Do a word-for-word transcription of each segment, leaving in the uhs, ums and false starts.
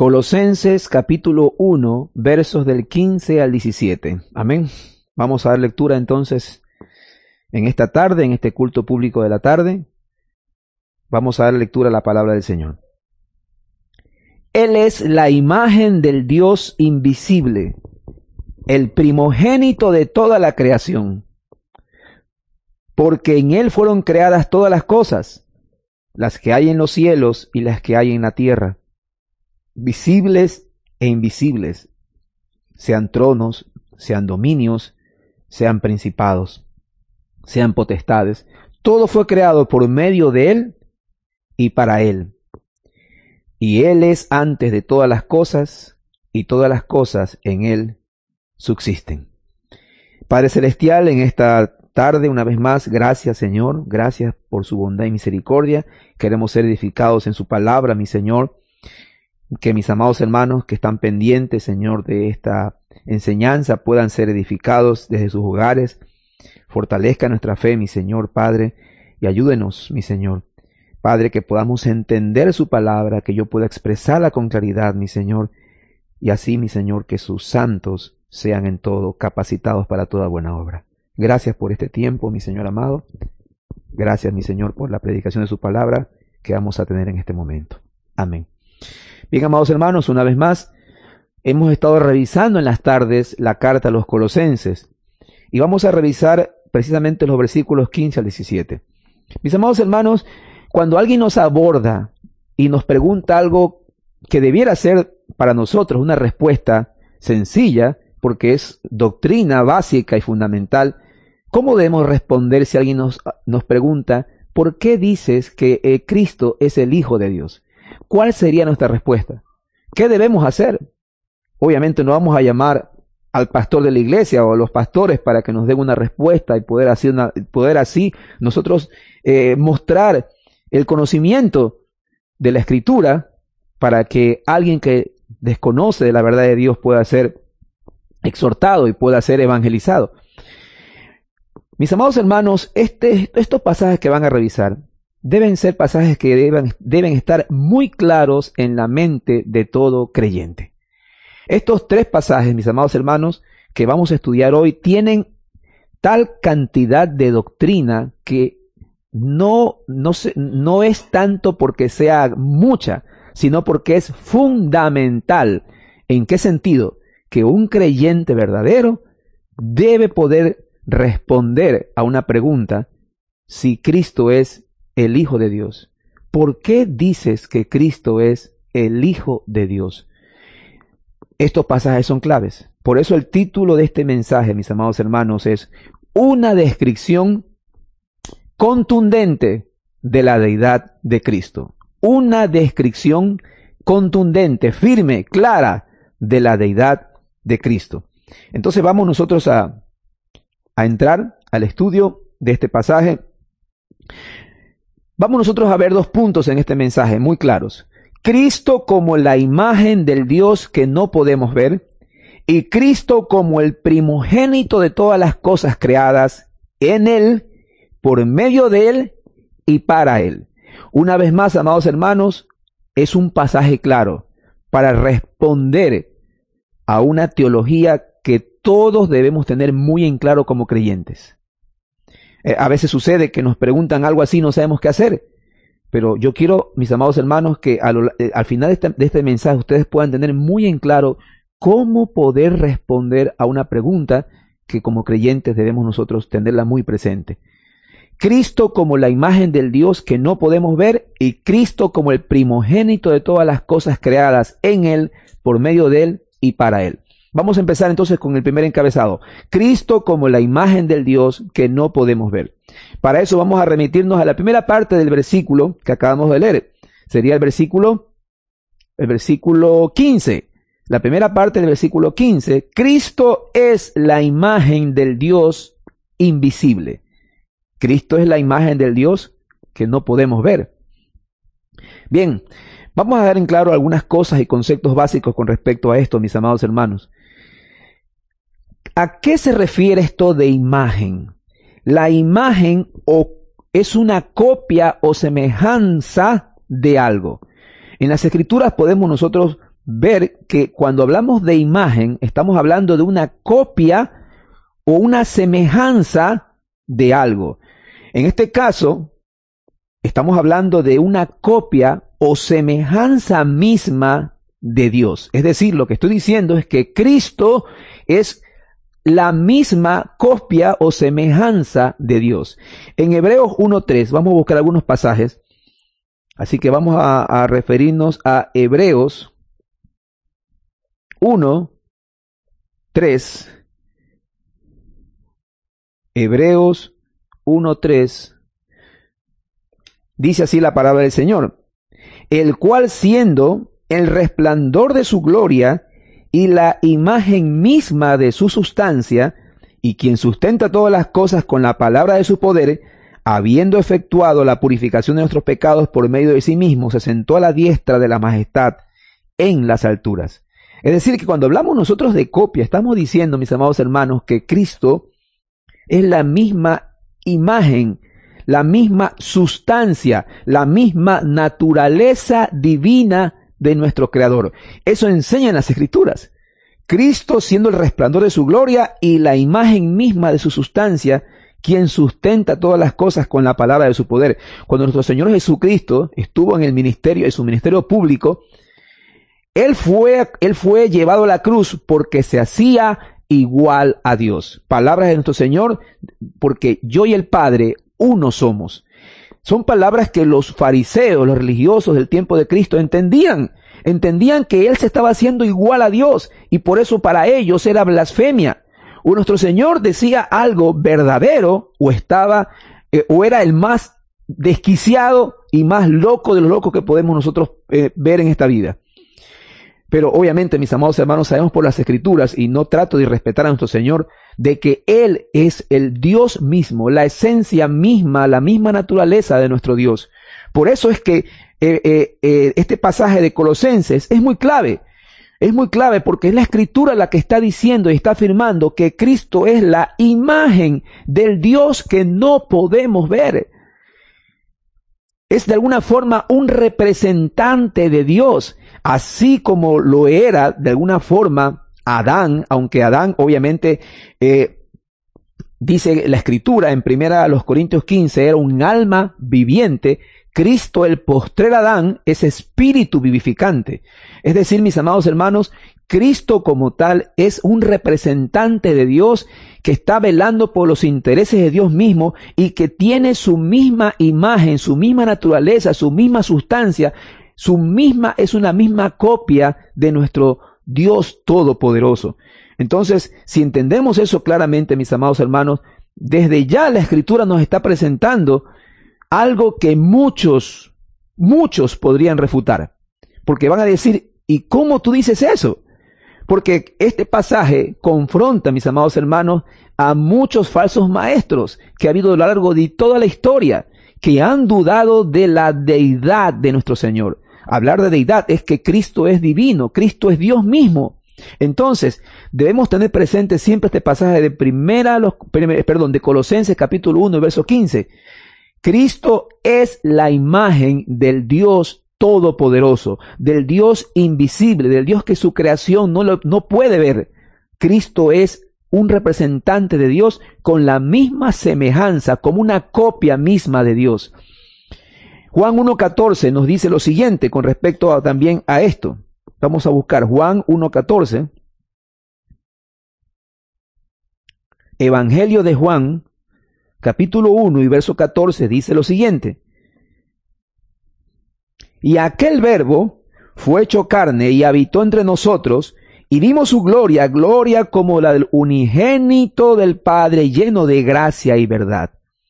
Colosenses capítulo uno, versos del quince al diecisiete. Amén. Vamos a dar lectura entonces en esta tarde, en este culto público de la tarde. Vamos a dar lectura a la palabra del Señor. Él es la imagen del Dios invisible, el primogénito de toda la creación, porque en Él fueron creadas todas las cosas, las que hay en los cielos y las que hay en la tierra, visibles e invisibles, sean tronos, sean dominios, sean principados, sean potestades. Todo fue creado por medio de Él y para Él. Y Él es antes de todas las cosas, y todas las cosas en Él subsisten. Padre Celestial, en esta tarde, una vez más, gracias Señor, gracias por su bondad y misericordia. Queremos ser edificados en su palabra, mi Señor. Que mis amados hermanos que están pendientes, Señor, de esta enseñanza puedan ser edificados desde sus hogares. Fortalezca nuestra fe, mi Señor, Padre, y ayúdenos, mi Señor. Padre, que podamos entender su palabra, que yo pueda expresarla con claridad, mi Señor, y así, mi Señor, que sus santos sean en todo capacitados para toda buena obra. Gracias por este tiempo, mi Señor amado. Gracias, mi Señor, por la predicación de su palabra que vamos a tener en este momento. Amén. Bien, amados hermanos, una vez más, hemos estado revisando en las tardes la carta a los Colosenses y vamos a revisar precisamente los versículos quince al diecisiete. Mis amados hermanos, cuando alguien nos aborda y nos pregunta algo que debiera ser para nosotros una respuesta sencilla, porque es doctrina básica y fundamental, ¿cómo debemos responder si alguien nos, nos pregunta ¿por qué dices que eh, Cristo es el Hijo de Dios? ¿Cuál sería nuestra respuesta? ¿Qué debemos hacer? Obviamente no vamos a llamar al pastor de la iglesia o a los pastores para que nos den una respuesta y poder así, una, poder así nosotros eh, mostrar el conocimiento de la Escritura para que alguien que desconoce de la verdad de Dios pueda ser exhortado y pueda ser evangelizado. Mis amados hermanos, este, estos pasajes que van a revisar deben ser pasajes que deben, deben estar muy claros en la mente de todo creyente. Estos tres pasajes, mis amados hermanos, que vamos a estudiar hoy, tienen tal cantidad de doctrina que no, no, se, no es tanto porque sea mucha, sino porque es fundamental. ¿En qué sentido? Que un creyente verdadero debe poder responder a una pregunta: si Cristo es el Hijo de Dios. ¿Por qué dices que Cristo es el Hijo de Dios? Estos pasajes son claves. Por eso el título de este mensaje, mis amados hermanos, es una descripción contundente de la deidad de Cristo. Una descripción contundente, firme, clara de la deidad de Cristo. Entonces vamos nosotros a, a entrar al estudio de este pasaje. Vamos nosotros a ver dos puntos en este mensaje muy claros. Cristo como la imagen del Dios que no podemos ver y Cristo como el primogénito de todas las cosas creadas en Él, por medio de Él y para Él. Una vez más, amados hermanos, es un pasaje claro para responder a una teología que todos debemos tener muy en claro como creyentes. Eh, a veces sucede que nos preguntan algo así y no sabemos qué hacer. Pero yo quiero, mis amados hermanos, que a lo, eh, al final de este, de este mensaje ustedes puedan tener muy en claro cómo poder responder a una pregunta que como creyentes debemos nosotros tenerla muy presente. Cristo como la imagen del Dios que no podemos ver y Cristo como el primogénito de todas las cosas creadas en Él, por medio de Él y para Él. Vamos a empezar entonces con el primer encabezado. Cristo como la imagen del Dios que no podemos ver. Para eso vamos a remitirnos a la primera parte del versículo que acabamos de leer. Sería el versículo, el versículo quince. La primera parte del versículo quince. Cristo es la imagen del Dios invisible. Cristo es la imagen del Dios que no podemos ver. Bien, vamos a dar en claro algunas cosas y conceptos básicos con respecto a esto, mis amados hermanos. ¿A qué se refiere esto de imagen? La imagen o es una copia o semejanza de algo. En las Escrituras podemos nosotros ver que cuando hablamos de imagen, estamos hablando de una copia o una semejanza de algo. En este caso, estamos hablando de una copia o semejanza misma de Dios. Es decir, lo que estoy diciendo es que Cristo es la misma copia o semejanza de Dios. En Hebreos uno tres, vamos a buscar algunos pasajes. Así que vamos a, a referirnos a Hebreos uno tres. Hebreos uno tres. Dice así la palabra del Señor: el cual, siendo el resplandor de su gloria y la imagen misma de su sustancia, y quien sustenta todas las cosas con la palabra de su poder, habiendo efectuado la purificación de nuestros pecados por medio de sí mismo, se sentó a la diestra de la majestad en las alturas. Es decir, que cuando hablamos nosotros de copia, estamos diciendo, mis amados hermanos, que Cristo es la misma imagen, la misma sustancia, la misma naturaleza divina de nuestro Creador. Eso enseñan las Escrituras. Cristo siendo el resplandor de su gloria y la imagen misma de su sustancia, quien sustenta todas las cosas con la palabra de su poder. Cuando nuestro Señor Jesucristo estuvo en el ministerio, en su ministerio público, Él fue, Él fue llevado a la cruz porque se hacía igual a Dios. Palabras de nuestro Señor, porque yo y el Padre uno somos. Son palabras que los fariseos, los religiosos del tiempo de Cristo entendían. Entendían que Él se estaba haciendo igual a Dios y por eso para ellos era blasfemia. O nuestro Señor decía algo verdadero o estaba eh, o era el más desquiciado y más loco de los locos que podemos nosotros eh, ver en esta vida. Pero obviamente, mis amados hermanos, sabemos por las Escrituras, y no trato de irrespetar a nuestro Señor, de que Él es el Dios mismo, la esencia misma, la misma naturaleza de nuestro Dios. Por eso es que eh, eh, eh, este pasaje de Colosenses es muy clave. Es muy clave porque es la Escritura la que está diciendo y está afirmando que Cristo es la imagen del Dios que no podemos ver. Es de alguna forma un representante de Dios, así como lo era de alguna forma Adán, aunque Adán obviamente eh, dice la Escritura en primera los Corintios quince, era un alma viviente. Cristo, el postrer Adán, es espíritu vivificante. Es decir, mis amados hermanos, Cristo como tal es un representante de Dios que está velando por los intereses de Dios mismo y que tiene su misma imagen, su misma naturaleza, su misma sustancia, su misma, es una misma copia de nuestro Dios Todopoderoso. Entonces, si entendemos eso claramente, mis amados hermanos, desde ya la Escritura nos está presentando algo que muchos, muchos podrían refutar. Porque van a decir, ¿y cómo tú dices eso? Porque este pasaje confronta, mis amados hermanos, a muchos falsos maestros que ha habido a lo largo de toda la historia, que han dudado de la deidad de nuestro Señor. Hablar de deidad es que Cristo es divino, Cristo es Dios mismo. Entonces, debemos tener presente siempre este pasaje de primera, los, perdón, de Colosenses capítulo uno, verso quince. Cristo es la imagen del Dios Todopoderoso, del Dios invisible, del Dios que su creación no, lo, no puede ver. Cristo es un representante de Dios con la misma semejanza, como una copia misma de Dios. Juan uno catorce nos dice lo siguiente con respecto a, también a esto. Vamos a buscar Juan uno catorce. Evangelio de Juan, capítulo uno y verso catorce, dice lo siguiente. Y aquel verbo fue hecho carne y habitó entre nosotros, y vimos su gloria, gloria como la del unigénito del Padre, lleno de gracia y verdad.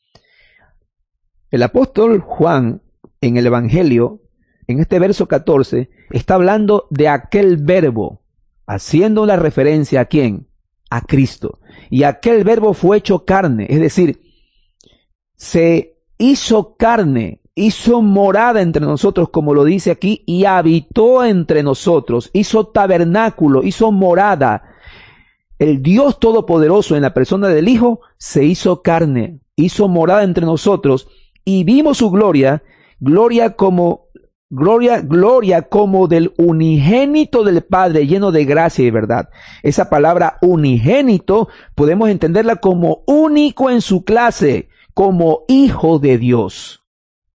El apóstol Juan, en el Evangelio, en este verso catorce, está hablando de aquel verbo, haciendo la referencia a quién, a Cristo. Y aquel verbo fue hecho carne, es decir, se hizo carne, hizo morada entre nosotros, como lo dice aquí, y habitó entre nosotros, hizo tabernáculo, hizo morada. El Dios Todopoderoso en la persona del Hijo se hizo carne, hizo morada entre nosotros, y vimos su gloria, gloria como Gloria, gloria como del unigénito del Padre, lleno de gracia y verdad. Esa palabra unigénito podemos entenderla como único en su clase, como hijo de Dios.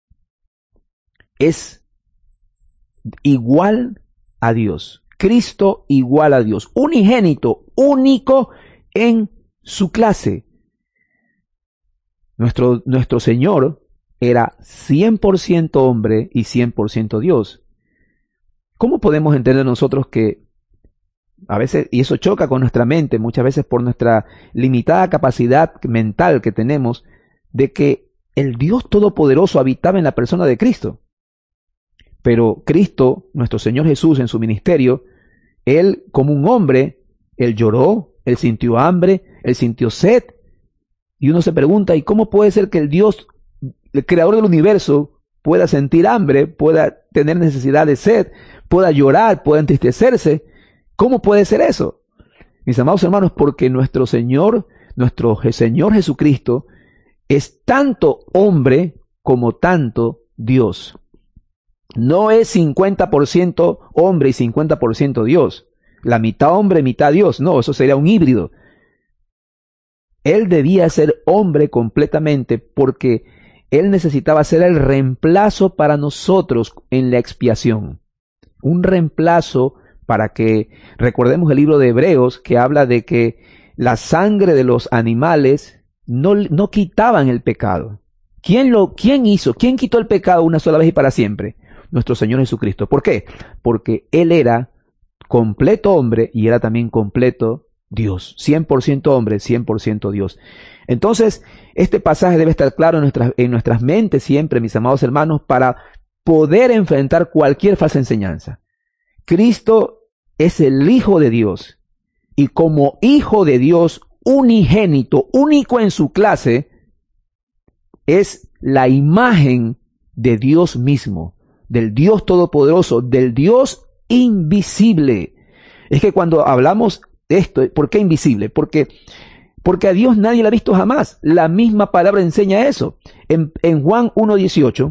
Es igual a Dios. Cristo igual a Dios. Unigénito, único en su clase. Nuestro, nuestro Señor era cien por ciento hombre y cien por ciento Dios. ¿Cómo podemos entender nosotros que a veces, y eso choca con nuestra mente, muchas veces por nuestra limitada capacidad mental que tenemos, de que el Dios Todopoderoso habitaba en la persona de Cristo? Pero Cristo, nuestro Señor Jesús, en su ministerio, Él como un hombre, Él lloró, Él sintió hambre, Él sintió sed. Y uno se pregunta, ¿y cómo puede ser que el Dios, el creador del universo, pueda sentir hambre, pueda tener necesidad de sed, pueda llorar, pueda entristecerse? ¿Cómo puede ser eso? Mis amados hermanos, porque nuestro Señor, nuestro Señor Jesucristo, es tanto hombre como tanto Dios. No es cincuenta por ciento hombre y cincuenta por ciento Dios. La mitad hombre, mitad Dios. No, eso sería un híbrido. Él debía ser hombre completamente porque Él necesitaba ser el reemplazo para nosotros en la expiación. Un reemplazo para que, recordemos el libro de Hebreos que habla de que la sangre de los animales no, no quitaban el pecado. ¿Quién lo, quién hizo? ¿Quién quitó el pecado una sola vez y para siempre? Nuestro Señor Jesucristo. ¿Por qué? Porque Él era completo hombre y era también completo Dios. cien por ciento hombre, cien por ciento Dios. Entonces, este pasaje debe estar claro en nuestras, en nuestras mentes siempre, mis amados hermanos, para poder enfrentar cualquier falsa enseñanza. Cristo es el Hijo de Dios y como Hijo de Dios unigénito, único en su clase, es la imagen de Dios mismo, del Dios Todopoderoso, del Dios invisible. Es que cuando hablamos de esto, ¿por qué invisible? Porque, porque a Dios nadie lo ha visto jamás. La misma palabra enseña eso. En, en Juan uno dieciocho,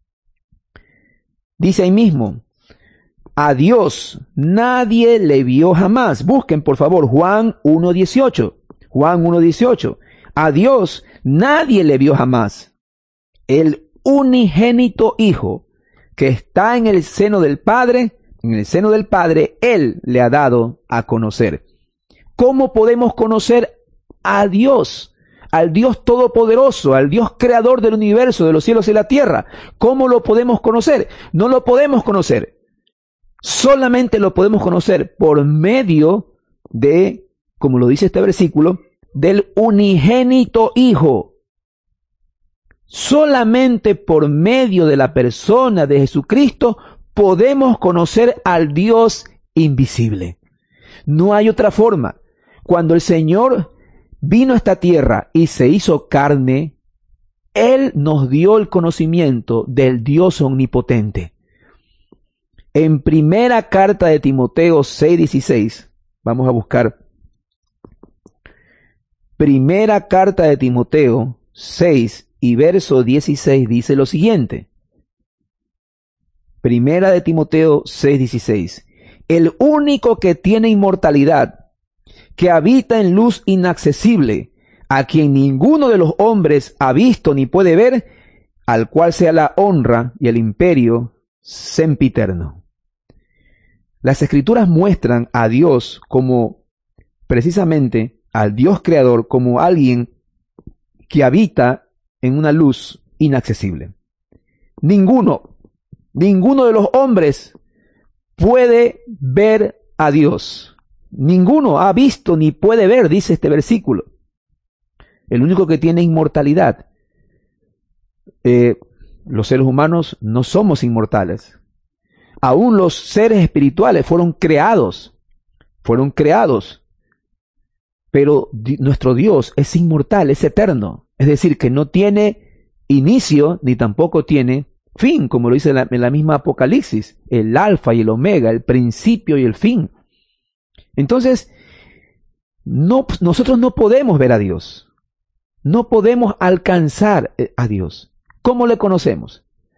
dice ahí mismo, a Dios nadie le vio jamás. Busquen por favor Juan uno dieciocho. Juan uno dieciocho. A Dios nadie le vio jamás. El unigénito Hijo que está en el seno del Padre, en el seno del Padre, Él le ha dado a conocer. ¿Cómo podemos conocer a Dios? Al Dios Todopoderoso, al Dios Creador del universo, de los cielos y la tierra. ¿Cómo lo podemos conocer? No lo podemos conocer. Solamente lo podemos conocer por medio de, como lo dice este versículo, del unigénito Hijo. Solamente por medio de la persona de Jesucristo podemos conocer al Dios invisible. No hay otra forma. Cuando el Señor vino a esta tierra y se hizo carne, Él nos dio el conocimiento del Dios omnipotente. En primera carta de Timoteo seis dieciséis, vamos a buscar. Primera carta de Timoteo seis y verso dieciséis dice lo siguiente. Primera de Timoteo seis dieciséis. El único que tiene inmortalidad, que habita en luz inaccesible, a quien ninguno de los hombres ha visto ni puede ver, al cual sea la honra y el imperio sempiterno. Las Escrituras muestran a Dios como, precisamente, al Dios creador como alguien que habita en una luz inaccesible. Ninguno, ninguno de los hombres puede ver a Dios. Ninguno ha visto ni puede ver, dice este versículo. El único que tiene inmortalidad. Eh, los seres humanos no somos inmortales. Aún los seres espirituales fueron creados, fueron creados. Pero di- nuestro Dios es inmortal, es eterno. Es decir, que no tiene inicio ni tampoco tiene fin, como lo dice en la, en la misma Apocalipsis, el alfa y el omega, el principio y el fin. Entonces, no, nosotros no podemos ver a Dios. No podemos alcanzar a Dios. ¿Cómo le conocemos?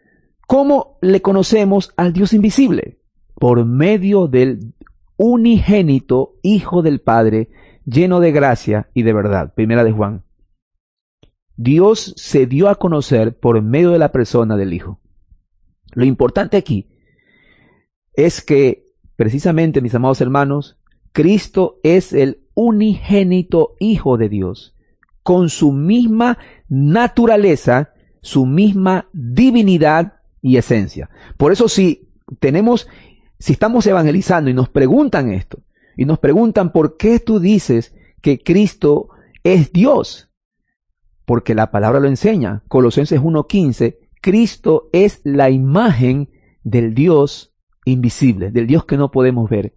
¿Cómo le conocemos al Dios invisible? Por medio del unigénito Hijo del Padre, lleno de gracia y de verdad. Primera de Juan. Dios se dio a conocer por medio de la persona del Hijo. Lo importante aquí es que, precisamente, mis amados hermanos, Cristo es el unigénito Hijo de Dios, con su misma naturaleza, su misma divinidad y esencia. Por eso, si tenemos, si estamos evangelizando y nos preguntan esto, y nos preguntan por qué tú dices que Cristo es Dios, porque la palabra lo enseña. Colosenses uno quince, Cristo es la imagen del Dios invisible, del Dios que no podemos ver.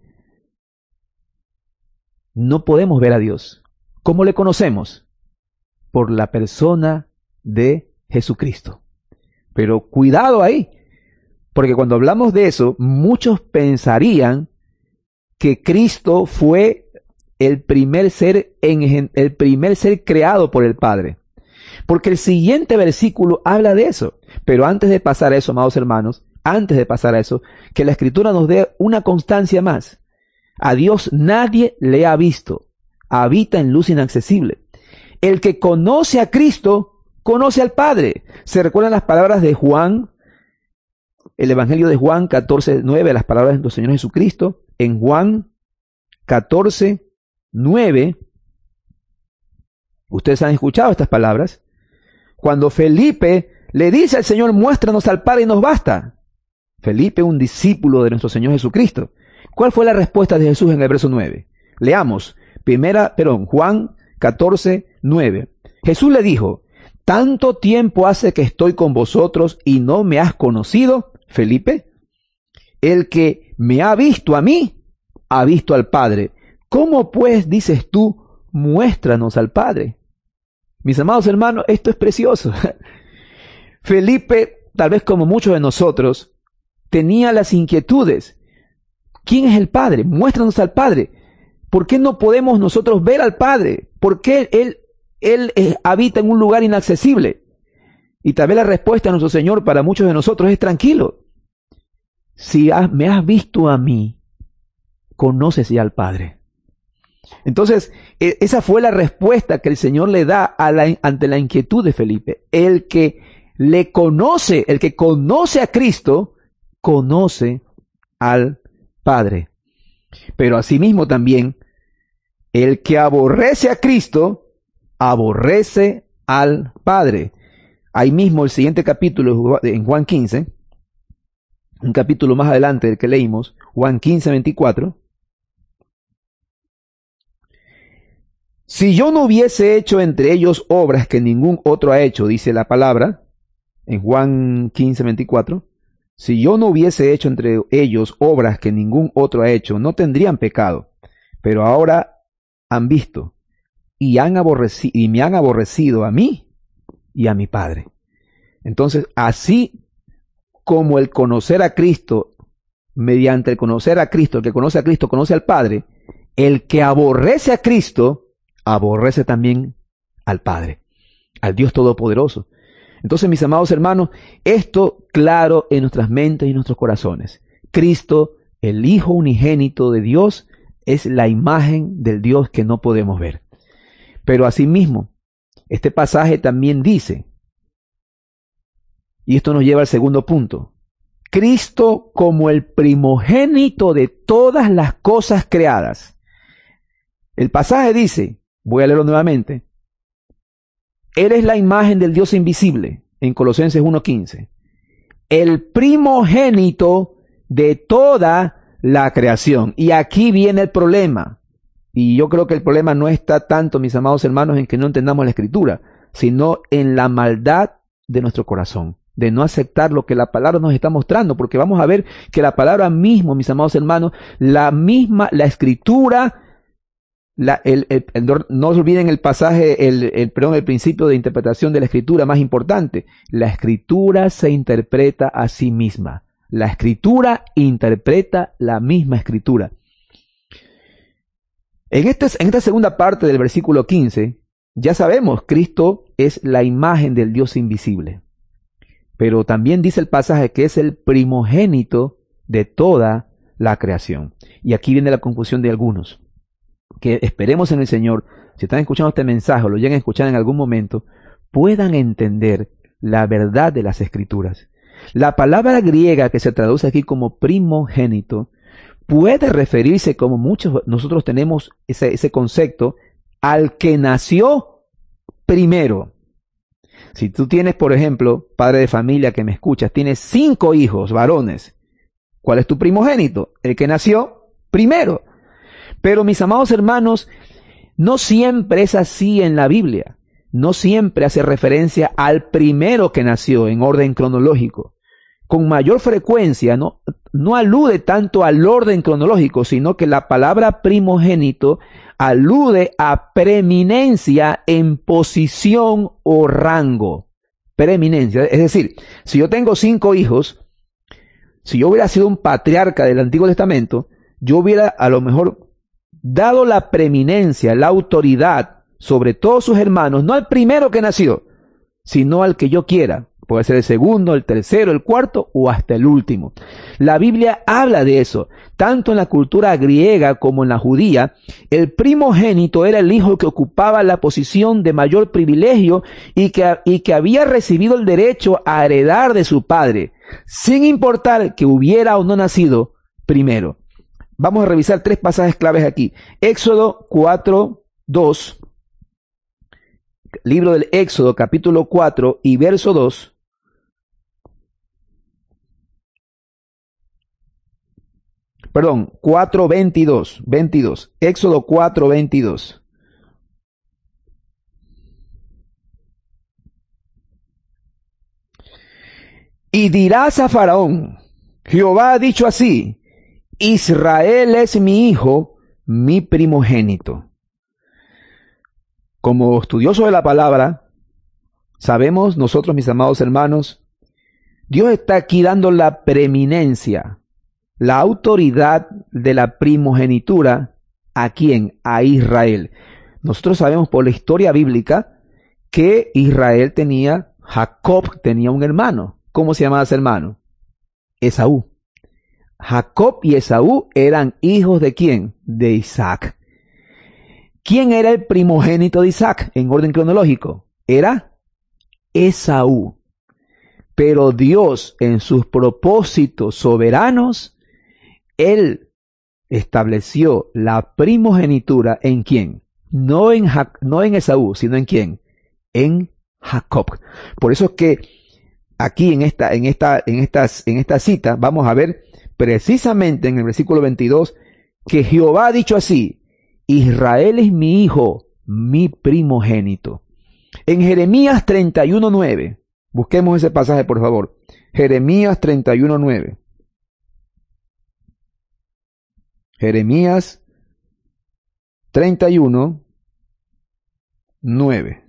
No podemos ver a Dios. ¿Cómo le conocemos? Por la persona de Jesucristo. Pero cuidado ahí, porque cuando hablamos de eso, muchos pensarían que Cristo fue el primer ser, en, el primer ser creado por el Padre. Porque el siguiente versículo habla de eso. Pero antes de pasar a eso, amados hermanos, antes de pasar a eso, que la Escritura nos dé una constancia más. A Dios nadie le ha visto. Habita en luz inaccesible. El que conoce a Cristo, conoce al Padre. ¿Se recuerdan las palabras de Juan? El Evangelio de Juan catorce nueve, las palabras de nuestro Señor Jesucristo. En Juan catorce nueve, ustedes han escuchado estas palabras. Cuando Felipe le dice al Señor, muéstranos al Padre y nos basta. Felipe, un discípulo de nuestro Señor Jesucristo. ¿Cuál fue la respuesta de Jesús en el verso nueve? Leamos. Primera, perdón, Juan catorce nueve. Jesús le dijo, ¿tanto tiempo hace que estoy con vosotros y no me has conocido, Felipe? El que me ha visto a mí, ha visto al Padre. ¿Cómo pues dices tú, muéstranos al Padre? Mis amados hermanos, esto es precioso. Felipe, tal vez como muchos de nosotros, tenía las inquietudes. ¿Quién es el Padre? Muéstranos al Padre. ¿Por qué no podemos nosotros ver al Padre? ¿Por qué Él, él eh, habita en un lugar inaccesible? Y tal vez la respuesta de nuestro Señor para muchos de nosotros es tranquilo. Si has, me has visto a mí, conoces ya al Padre. Entonces, esa fue la respuesta que el Señor le da a la, ante la inquietud de Felipe. El que le conoce, el que conoce a Cristo, conoce al Padre. Pero asimismo también, el que aborrece a Cristo, aborrece al Padre. Ahí mismo el siguiente capítulo, en Juan quince, un capítulo más adelante del que leímos, Juan quince, veinticuatro. Si yo no hubiese hecho entre ellos obras que ningún otro ha hecho, dice la palabra, en Juan quince, veinticuatro, si yo no hubiese hecho entre ellos obras que ningún otro ha hecho, no tendrían pecado. Pero ahora han visto y, han aborrecido, y me han aborrecido a mí y a mi Padre. Entonces, así como el conocer a Cristo, mediante el conocer a Cristo, el que conoce a Cristo conoce al Padre, el que aborrece a Cristo, aborrece también al Padre, al Dios Todopoderoso. Entonces, mis amados hermanos, esto claro en nuestras mentes y nuestros corazones. Cristo, el Hijo unigénito de Dios, es la imagen del Dios que no podemos ver. Pero asimismo, este pasaje también dice, y esto nos lleva al segundo punto, Cristo como el primogénito de todas las cosas creadas. El pasaje dice, voy a leerlo nuevamente, Él es la imagen del Dios invisible, en Colosenses uno quince. El primogénito de toda la creación. Y aquí viene el problema. Y yo creo que el problema no está tanto, mis amados hermanos, en que no entendamos la Escritura, sino en la maldad de nuestro corazón, de no aceptar lo que la palabra nos está mostrando, porque vamos a ver que la palabra mismo, mis amados hermanos, la misma, la Escritura, La, el, el, el, no olviden el pasaje, el, el, perdón, el principio de interpretación de la Escritura más importante. La Escritura se interpreta a sí misma. La Escritura interpreta la misma Escritura. En, este, en esta segunda parte del versículo quince, ya sabemos, Cristo es la imagen del Dios invisible. pero también dice el pasaje que es el primogénito de toda la creación. Y aquí viene la confusión de algunos, que esperemos en el Señor, si están escuchando este mensaje o lo llegan a escuchar en algún momento, puedan entender la verdad de las Escrituras. La palabra griega que se traduce aquí como primogénito puede referirse, como muchos nosotros tenemos ese, ese concepto, al que nació primero. Si tú tienes, por ejemplo, padre de familia que me escuchas, tienes cinco hijos varones, ¿cuál es tu primogénito? El que nació primero. Pero mis amados hermanos, no siempre es así en la Biblia. No siempre hace referencia al primero que nació en orden cronológico. Con mayor frecuencia no, no alude tanto al orden cronológico, sino que la palabra primogénito alude a preeminencia en posición o rango. Preeminencia. Es decir, si yo tengo cinco hijos, si yo hubiera sido un patriarca del Antiguo Testamento, yo hubiera a lo mejor dado la preeminencia, la autoridad sobre todos sus hermanos, no al primero que nació, sino al que yo quiera. Puede ser el segundo, el tercero, el cuarto o hasta el último. La Biblia habla de eso. Tanto en la cultura griega como en la judía, el primogénito era el hijo que ocupaba la posición de mayor privilegio y que, y que había recibido el derecho a heredar de su padre, sin importar que hubiera o no nacido primero. Vamos a revisar tres pasajes claves aquí. Éxodo cuatro, dos. Libro del Éxodo, capítulo cuatro y verso dos. Perdón, cuatro, veintidós. veintidós. Éxodo cuatro, veintidós. Y dirás a Faraón, Jehová ha dicho así, Israel es mi hijo, mi primogénito. Como estudiosos de la palabra, sabemos nosotros, mis amados hermanos, Dios está aquí dando la preeminencia, la autoridad de la primogenitura, ¿a quién? A Israel. Nosotros sabemos por la historia bíblica que Israel tenía, Jacob tenía un hermano. ¿Cómo se llamaba ese hermano? Esaú. Jacob y Esaú eran hijos de ¿quién? De Isaac. ¿Quién era el primogénito de Isaac en orden cronológico? Era Esaú. Pero Dios, en sus propósitos soberanos, Él estableció la primogenitura ¿en quién? No en, ja- no en Esaú, sino ¿en quién? En Jacob. Por eso es que aquí en esta, en esta, en estas, en esta cita vamos a ver precisamente en el versículo veintidós que Jehová ha dicho así, Israel es mi hijo, mi primogénito. En Jeremías treinta y uno, nueve, busquemos ese pasaje por favor. Jeremías treinta y uno, nueve. Jeremías treinta y uno, nueve.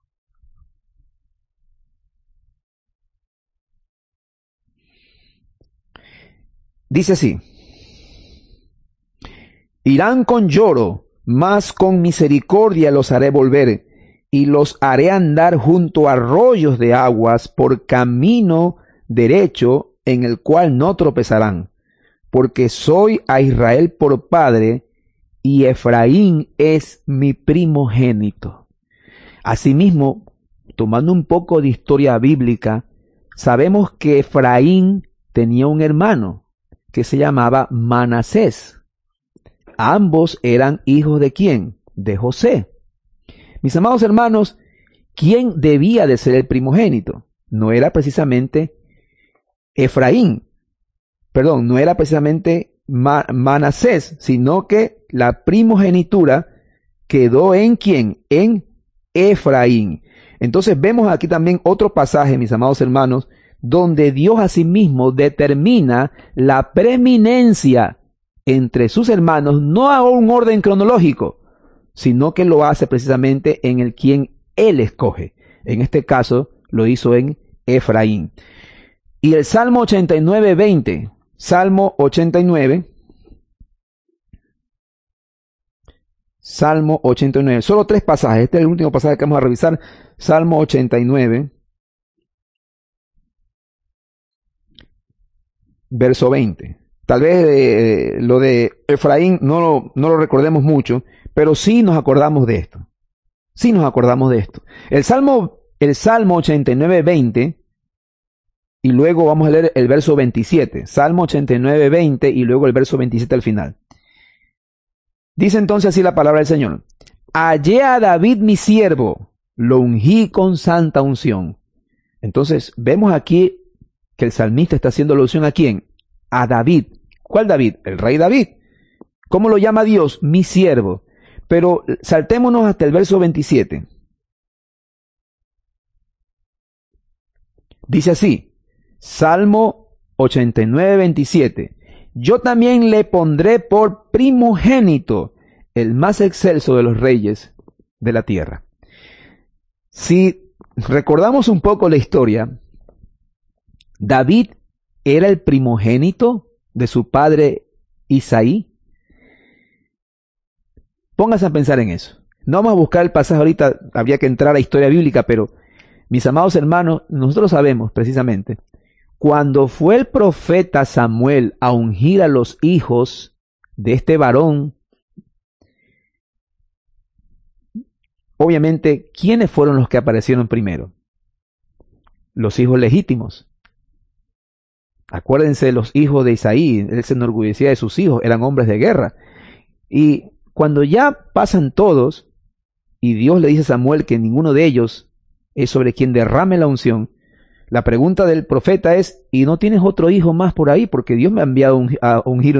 Dice así, irán con lloro, mas con misericordia los haré volver, y los haré andar junto a arroyos de aguas por camino derecho en el cual no tropezarán, porque soy a Israel por padre, y Efraín es mi primogénito. Asimismo, tomando un poco de historia bíblica, sabemos que Efraín tenía un hermano que se llamaba Manasés. Ambos eran hijos de ¿quién? De José. Mis amados hermanos, ¿quién debía de ser el primogénito? No era precisamente Efraín, perdón, no era precisamente Ma- Manasés, sino que la primogenitura quedó en ¿quién? En Efraín. Entonces vemos aquí también otro pasaje, mis amados hermanos, donde Dios asimismo determina la preeminencia entre sus hermanos, no a un orden cronológico, sino que lo hace precisamente en el quien Él escoge. En este caso lo hizo en Efraín. Y el Salmo ochenta y nueve, veinte, Salmo ochenta y nueve, Salmo ochenta y nueve, solo tres pasajes, este es el último pasaje que vamos a revisar, Salmo ochenta y nueve, verso veinte. Tal vez eh, lo de Efraín no lo, no lo recordemos mucho, pero sí nos acordamos de esto. Sí nos acordamos de esto. El Salmo, el Salmo ochenta y nueve, veinte, y luego vamos a leer el verso veintisiete. Salmo ochenta y nueve, veinte, y luego el verso veintisiete al final. Dice entonces así la palabra del Señor. Hallé a David mi siervo, lo ungí con santa unción. Entonces, vemos aquí que el salmista está haciendo alusión ¿a quién? A David. ¿Cuál David? El rey David. ¿Cómo lo llama Dios? Mi siervo. Pero saltémonos hasta el verso veintisiete. Dice así, Salmo ochenta y nueve, veintisiete. Yo también le pondré por primogénito, el más excelso de los reyes de la tierra. Si recordamos un poco la historia, David era el primogénito de su padre Isaí. Póngase a pensar en eso. No vamos a buscar el pasaje ahorita, habría que entrar a historia bíblica, pero mis amados hermanos, nosotros sabemos precisamente, cuando fue el profeta Samuel a ungir a los hijos de este varón, obviamente, ¿quiénes fueron los que aparecieron primero? Los hijos legítimos. Acuérdense de los hijos de Isaí, él se enorgullecía de sus hijos, eran hombres de guerra. Y cuando ya pasan todos, y Dios le dice a Samuel que ninguno de ellos es sobre quien derrame la unción, la pregunta del profeta es, ¿y no tienes otro hijo más por ahí? Porque Dios me ha enviado a ungir,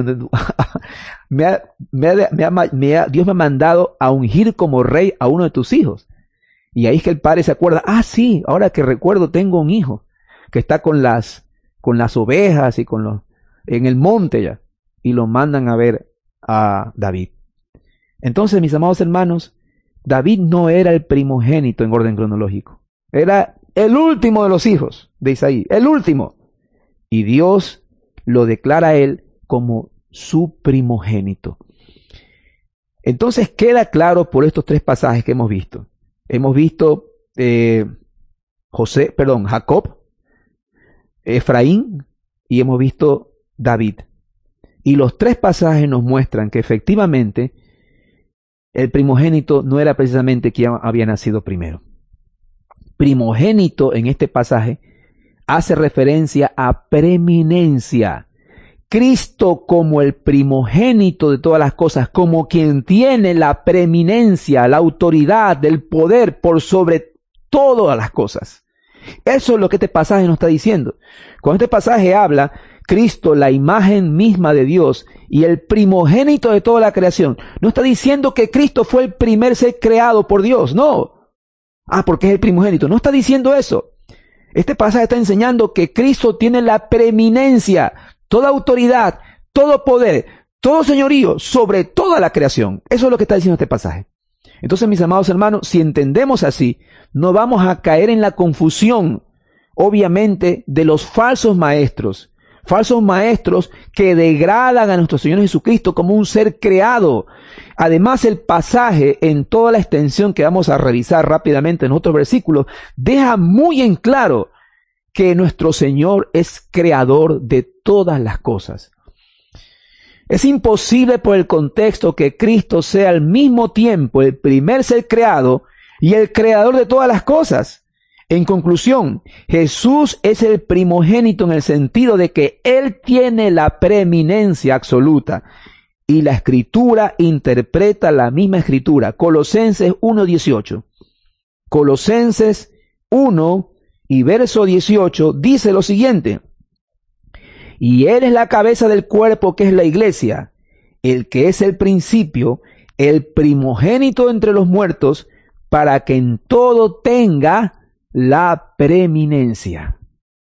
me ha, me ha, me ha, me ha, Dios me ha mandado a ungir como rey a uno de tus hijos. Y ahí es que el padre se acuerda, ah, sí, ahora que recuerdo tengo un hijo que está con las, con las ovejas y con los, en el monte ya, y lo mandan a ver a David. Entonces, mis amados hermanos, David no era el primogénito en orden cronológico, era el último de los hijos de Isaí, el último. Y Dios lo declara a él como su primogénito. Entonces queda claro por estos tres pasajes que hemos visto. Hemos visto eh, José, perdón, Jacob, Efraín y hemos visto David. Y los tres pasajes nos muestran que efectivamente el primogénito no era precisamente quien había nacido primero. Primogénito en este pasaje hace referencia a preeminencia. Cristo como el primogénito de todas las cosas, como quien tiene la preeminencia, la autoridad, el poder por sobre todas las cosas. Eso es lo que este pasaje nos está diciendo. Cuando este pasaje habla, Cristo, la imagen misma de Dios y el primogénito de toda la creación, no está diciendo que Cristo fue el primer ser creado por Dios, no. Ah, porque es el primogénito. No está diciendo eso. Este pasaje está enseñando que Cristo tiene la preeminencia, toda autoridad, todo poder, todo señorío sobre toda la creación. Eso es lo que está diciendo este pasaje. Entonces, mis amados hermanos, si entendemos así, no vamos a caer en la confusión, obviamente, de los falsos maestros. Falsos maestros que degradan a nuestro Señor Jesucristo como un ser creado. Además, el pasaje, en toda la extensión que vamos a revisar rápidamente en otros versículos, deja muy en claro que nuestro Señor es creador de todas las cosas. Es imposible por el contexto que Cristo sea al mismo tiempo el primer ser creado y el creador de todas las cosas. En conclusión, Jesús es el primogénito en el sentido de que Él tiene la preeminencia absoluta y la Escritura interpreta la misma Escritura. Colosenses uno dieciocho. Colosenses uno y verso dieciocho dice lo siguiente: y Él es la cabeza del cuerpo que es la iglesia, el que es el principio, el primogénito entre los muertos, para que en todo tenga la preeminencia.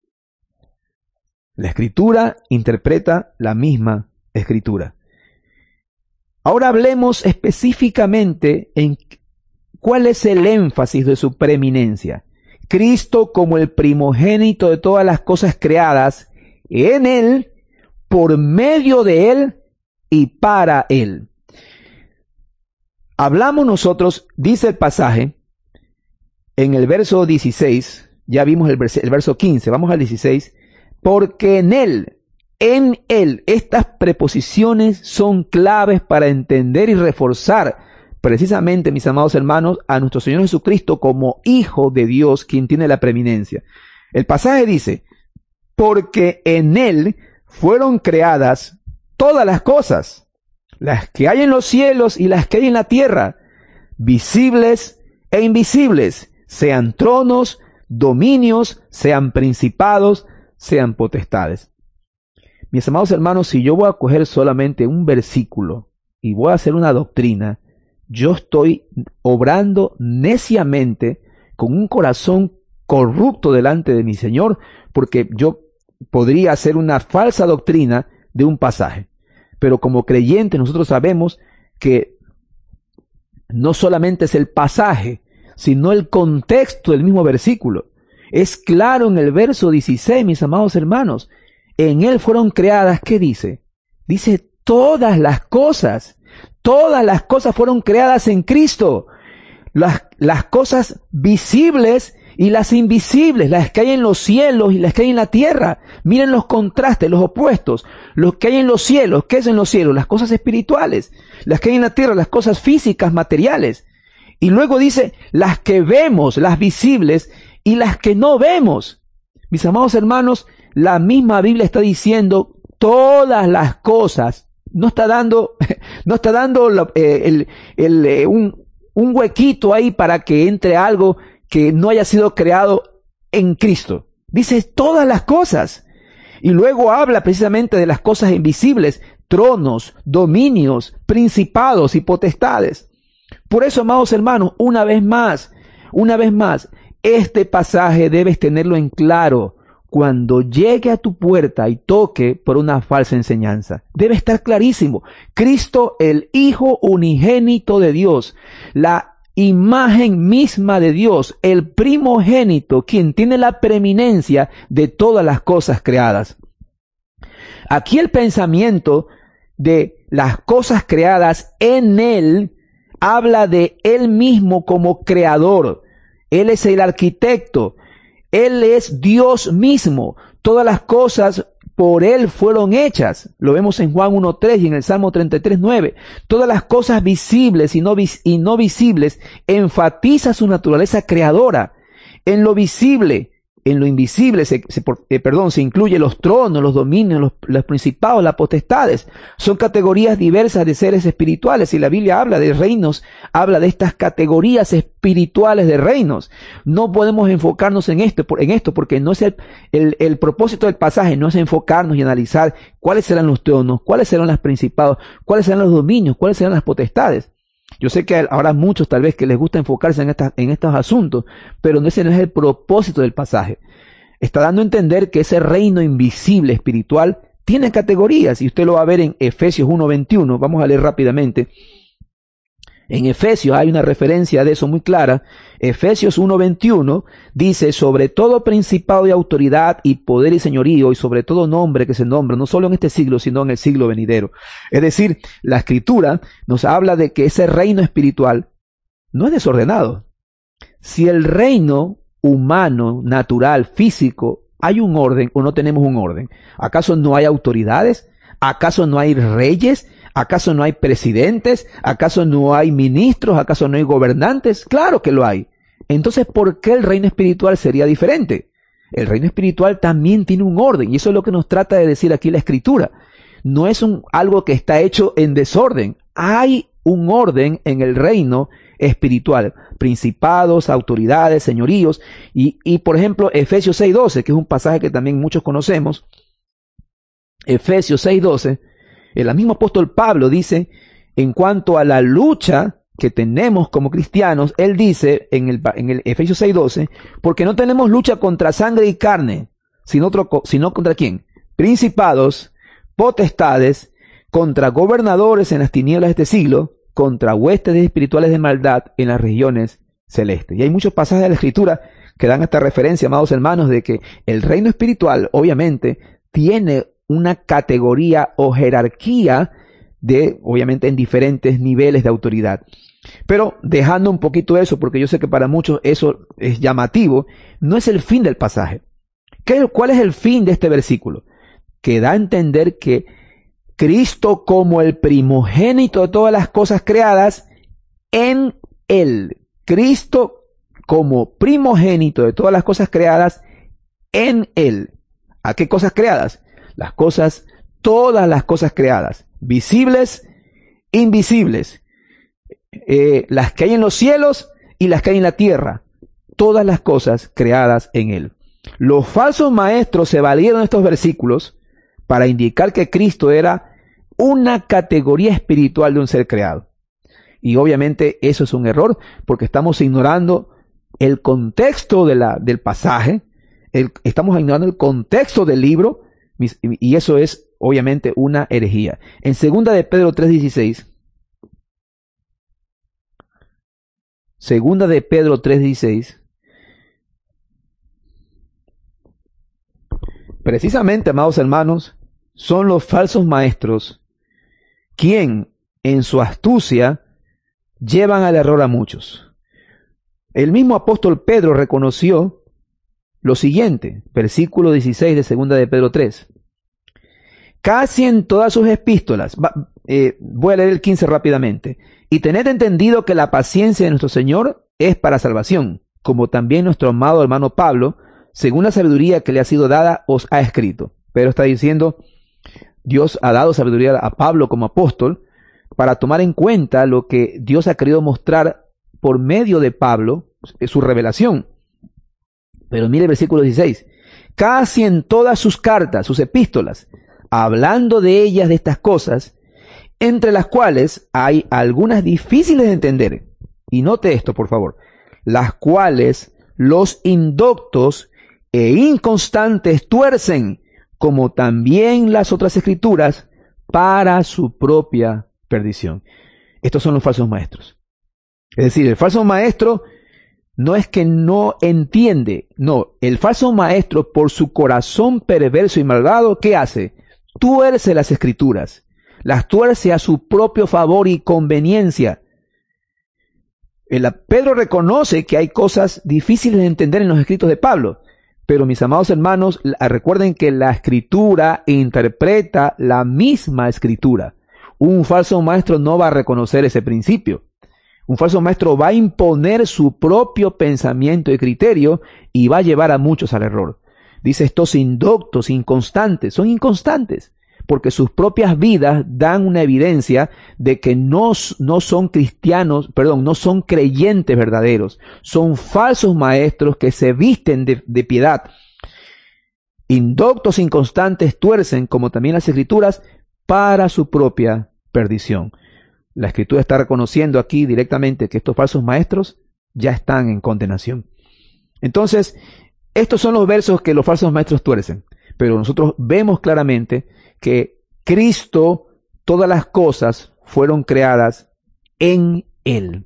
La Escritura interpreta la misma Escritura. Ahora hablemos específicamente en cuál es el énfasis de su preeminencia. Cristo como el primogénito de todas las cosas creadas, en Él, por medio de Él y para Él. Hablamos nosotros, dice el pasaje, en el verso dieciséis, ya vimos el, vers- el verso quince, vamos al dieciséis, porque en Él, en Él. Estas preposiciones son claves para entender y reforzar precisamente, mis amados hermanos, a nuestro Señor Jesucristo como Hijo de Dios, quien tiene la preeminencia. El pasaje dice, porque en Él fueron creadas todas las cosas, las que hay en los cielos y las que hay en la tierra, visibles e invisibles, sean tronos, dominios, sean principados, sean potestades. Mis amados hermanos, si yo voy a coger solamente un versículo y voy a hacer una doctrina, yo estoy obrando neciamente con un corazón corrupto delante de mi Señor, porque yo podría hacer una falsa doctrina de un pasaje. Pero como creyentes nosotros sabemos que no solamente es el pasaje, sino el contexto del mismo versículo. Es claro en el verso dieciséis, mis amados hermanos, en Él fueron creadas, ¿qué dice? Dice todas las cosas. Todas las cosas fueron creadas en Cristo. Las, las cosas visibles y las invisibles, las que hay en los cielos y las que hay en la tierra. Miren los contrastes, los opuestos. Los que hay en los cielos, ¿qué es en los cielos? Las cosas espirituales. Las que hay en la tierra, las cosas físicas, materiales. Y luego dice, las que vemos, las visibles y las que no vemos. Mis amados hermanos, la misma Biblia está diciendo todas las cosas. No está dando, no está dando eh, el, el, eh, un, un huequito ahí para que entre algo que no haya sido creado en Cristo. Dice todas las cosas. Y luego habla precisamente de las cosas invisibles, tronos, dominios, principados y potestades. Por eso, amados hermanos, una vez más, una vez más, este pasaje debes tenerlo en claro. Cuando llegue a tu puerta y toque por una falsa enseñanza, debe estar clarísimo. Cristo, el Hijo unigénito de Dios, la imagen misma de Dios, el primogénito, quien tiene la preeminencia de todas las cosas creadas. Aquí el pensamiento de las cosas creadas en Él habla de Él mismo como creador. Él es el arquitecto. Él es Dios mismo. Todas las cosas por Él fueron hechas. Lo vemos en Juan uno tres y en el Salmo treinta y tres nueve. Todas las cosas visibles y no, vis y no visibles enfatiza su naturaleza creadora. En lo visible, en lo invisible, se, se, eh, perdón, se incluye los tronos, los dominios, los, los principados, las potestades. Son categorías diversas de seres espirituales. Y la Biblia habla de reinos, habla de estas categorías espirituales de reinos. No podemos enfocarnos en esto, en esto porque no es el, el, el propósito del pasaje, no es enfocarnos y analizar cuáles serán los tronos, cuáles serán los principados, cuáles serán los dominios, cuáles serán las potestades. Yo sé que habrá muchos tal vez que les gusta enfocarse en, esta, en estos asuntos, pero ese no es el propósito del pasaje. Está dando a entender que ese reino invisible espiritual tiene categorías, y usted lo va a ver en Efesios uno veintiuno. Vamos a leer rápidamente. En Efesios hay una referencia de eso muy clara. Efesios uno veintiuno dice, sobre todo principado y autoridad y poder y señorío y sobre todo nombre que se nombra, no solo en este siglo, sino en el siglo venidero. Es decir, la Escritura nos habla de que ese reino espiritual no es desordenado. Si el reino humano, natural, físico, hay un orden o no tenemos un orden. ¿Acaso no hay autoridades? ¿Acaso no hay reyes? ¿Acaso no hay presidentes? ¿Acaso no hay ministros? ¿Acaso no hay gobernantes? Claro que lo hay. Entonces, ¿por qué el reino espiritual sería diferente? El reino espiritual también tiene un orden, y eso es lo que nos trata de decir aquí la Escritura. No es un, algo que está hecho en desorden. Hay un orden en el reino espiritual. Principados, autoridades, señoríos. Y, y por ejemplo, Efesios seis doce, que es un pasaje que también muchos conocemos. Efesios seis doce. El mismo apóstol Pablo dice, en cuanto a la lucha que tenemos como cristianos, él dice en el, en el Efesios seis doce, porque no tenemos lucha contra sangre y carne, sino, otro, sino contra ¿quién? Principados, potestades, contra gobernadores en las tinieblas de este siglo, contra huestes espirituales de maldad en las regiones celestes. Y hay muchos pasajes de la Escritura que dan esta referencia, amados hermanos, de que el reino espiritual, obviamente, tiene una categoría o jerarquía de, obviamente, en diferentes niveles de autoridad. Pero dejando un poquito eso, porque yo sé que para muchos eso es llamativo, no es el fin del pasaje. ¿Qué, ¿Cuál es el fin de este versículo? que da a entender que Cristo como el primogénito de todas las cosas creadas, en Él. Cristo como primogénito de todas las cosas creadas, en Él. ¿A qué cosas creadas? Las cosas, todas las cosas creadas, visibles, invisibles, eh, las que hay en los cielos y las que hay en la tierra, todas las cosas creadas en Él. Los falsos maestros se valieron de estos versículos para indicar que Cristo era una categoría espiritual de un ser creado. Y obviamente eso es un error, porque estamos ignorando el contexto de la, del pasaje, el, estamos ignorando el contexto del libro, y eso es obviamente una herejía. En segunda de Pedro tres dieciséis, segunda de Pedro tres dieciséis, precisamente, amados hermanos, son los falsos maestros quien en su astucia llevan al error a muchos. El mismo apóstol Pedro reconoció lo siguiente, versículo dieciséis de segunda de Pedro tres. Casi en todas sus epístolas, va, eh, voy a leer el quince rápidamente. Y tened entendido que la paciencia de nuestro Señor es para salvación, como también nuestro amado hermano Pablo, según la sabiduría que le ha sido dada, os ha escrito. Pedro está diciendo, Dios ha dado sabiduría a Pablo como apóstol para tomar en cuenta lo que Dios ha querido mostrar por medio de Pablo, su revelación. Pero mire el versículo dieciséis. Casi en todas sus cartas, sus epístolas, hablando de ellas, de estas cosas, entre las cuales hay algunas difíciles de entender. Y note esto, por favor. Las cuales los indoctos e inconstantes tuercen, como también las otras escrituras, para su propia perdición. Estos son los falsos maestros. Es decir, el falso maestro no es que no entiende, no, el falso maestro por su corazón perverso y malvado, ¿qué hace? Tuerce las escrituras, las tuerce a su propio favor y conveniencia. El, Pedro reconoce que hay cosas difíciles de entender en los escritos de Pablo, pero mis amados hermanos, recuerden que la escritura interpreta la misma escritura. Un falso maestro no va a reconocer ese principio. Un falso maestro va a imponer su propio pensamiento y criterio y va a llevar a muchos al error. Dice, estos indoctos, inconstantes, son inconstantes porque sus propias vidas dan una evidencia de que no, no son cristianos, perdón, no son creyentes verdaderos. Son falsos maestros que se visten de, de piedad. Indoctos, inconstantes, tuercen, como también las escrituras, para su propia perdición. La escritura está reconociendo aquí directamente que estos falsos maestros ya están en condenación. Entonces, estos son los versos que los falsos maestros tuercen. Pero nosotros vemos claramente que Cristo, todas las cosas fueron creadas en Él.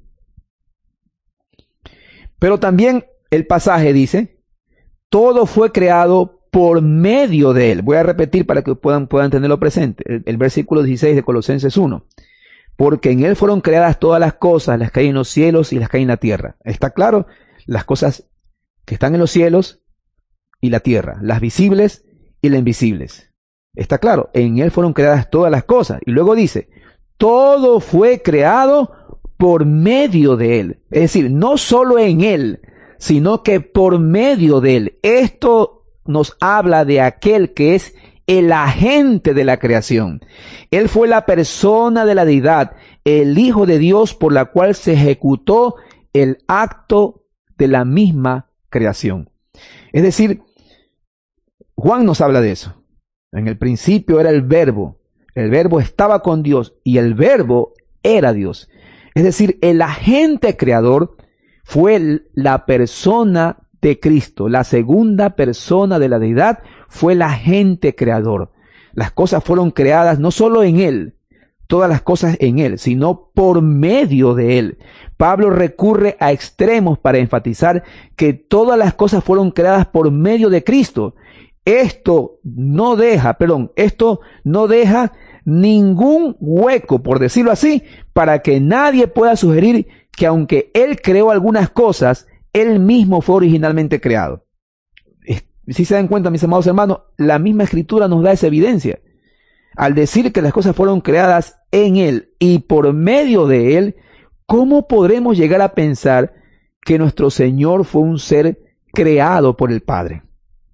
Pero también el pasaje dice, todo fue creado por medio de Él. Voy a repetir para que puedan, puedan tenerlo presente. El, el versículo dieciséis de Colosenses uno. Porque en Él fueron creadas todas las cosas, las que hay en los cielos y las que hay en la tierra. ¿Está claro? Las cosas que están en los cielos y la tierra, las visibles y las invisibles. ¿Está claro? En Él fueron creadas todas las cosas. Y luego dice, todo fue creado por medio de Él. Es decir, no solo en Él, sino que por medio de Él. Esto nos habla de aquel que es el agente de la creación. Él fue la persona de la deidad, el Hijo de Dios por la cual se ejecutó el acto de la misma creación. Es decir, Juan nos habla de eso. En el principio era el Verbo, el Verbo estaba con Dios y el Verbo era Dios. Es decir, el agente creador fue la persona de Cristo, la segunda persona de la deidad fue el agente creador. Las cosas fueron creadas no solo en Él, todas las cosas en Él, sino por medio de Él. Pablo recurre a extremos para enfatizar que todas las cosas fueron creadas por medio de Cristo. Esto no deja, perdón, esto no deja ningún hueco, por decirlo así, para que nadie pueda sugerir que aunque Él creó algunas cosas, Él mismo fue originalmente creado. Si se dan cuenta, mis amados hermanos, la misma Escritura nos da esa evidencia. Al decir que las cosas fueron creadas en Él y por medio de Él, ¿cómo podremos llegar a pensar que nuestro Señor fue un ser creado por el Padre?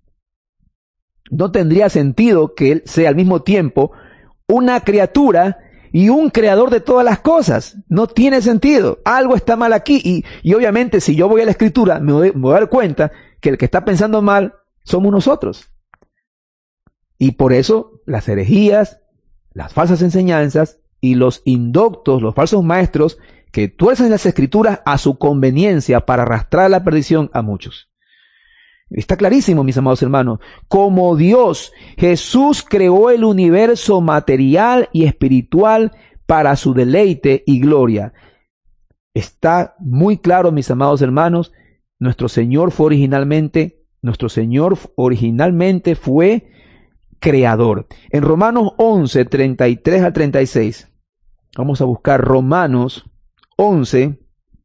No tendría sentido que Él sea al mismo tiempo una criatura y un creador de todas las cosas. No tiene sentido. Algo está mal aquí. Y, y obviamente si yo voy a la Escritura, me voy, me voy a dar cuenta que el que está pensando mal somos nosotros. Y por eso las herejías, las falsas enseñanzas y los indoctos, los falsos maestros, que tuercen las Escrituras a su conveniencia para arrastrar a la perdición a muchos. Está clarísimo, mis amados hermanos. Como Dios, Jesús creó el universo material y espiritual para su deleite y gloria. Está muy claro, mis amados hermanos, nuestro Señor fue originalmente, nuestro Señor originalmente fue creador. En Romanos once, treinta y tres al treinta y seis, vamos a buscar Romanos once,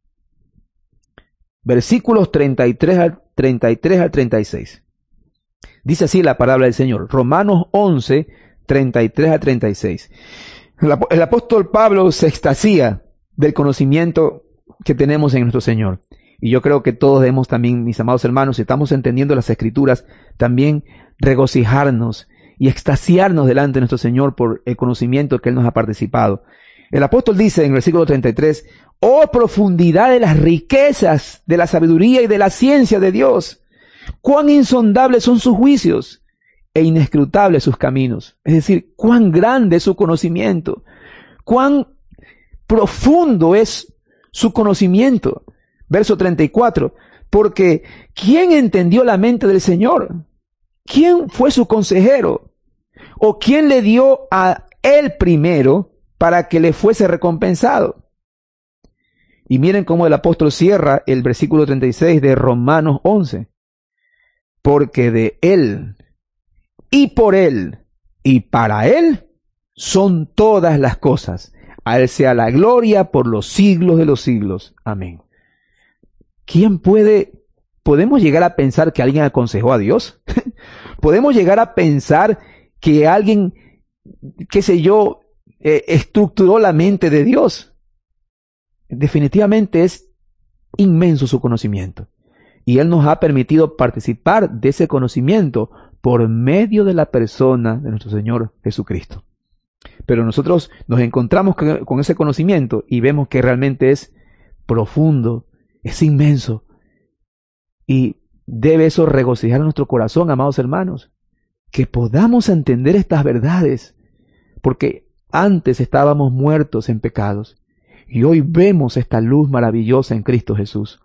versículos treinta y tres al treinta y tres al treinta y seis. Dice así la palabra del Señor. Romanos once, treinta y tres al treinta y seis. El, el apóstol Pablo se extasía del conocimiento que tenemos en nuestro Señor. Y yo creo que todos debemos también, mis amados hermanos, si estamos entendiendo las Escrituras, también regocijarnos y extasiarnos delante de nuestro Señor por el conocimiento que Él nos ha participado. El apóstol dice en el versículo treinta y tres, oh profundidad de las riquezas, de la sabiduría y de la ciencia de Dios, cuán insondables son sus juicios e inescrutables sus caminos. Es decir, cuán grande es su conocimiento, cuán profundo es su conocimiento. Verso treinta y cuatro, porque ¿quién entendió la mente del Señor? ¿Quién fue su consejero? ¿O quién le dio a él primero para que le fuese recompensado? Y miren cómo el apóstol cierra el versículo treinta y seis de Romanos once. Porque de Él, y por Él, y para Él, son todas las cosas. A Él sea la gloria por los siglos de los siglos. Amén. ¿Quién puede, podemos llegar a pensar que alguien aconsejó a Dios? ¿Podemos llegar a pensar que alguien, qué sé yo, eh, estructuró la mente de Dios? Definitivamente es inmenso su conocimiento. Y Él nos ha permitido participar de ese conocimiento por medio de la persona de nuestro Señor Jesucristo. Pero nosotros nos encontramos con ese conocimiento y vemos que realmente es profundo, es inmenso. Y debe eso regocijar a nuestro corazón, amados hermanos, que podamos entender estas verdades, porque antes estábamos muertos en pecados y hoy vemos esta luz maravillosa en Cristo Jesús.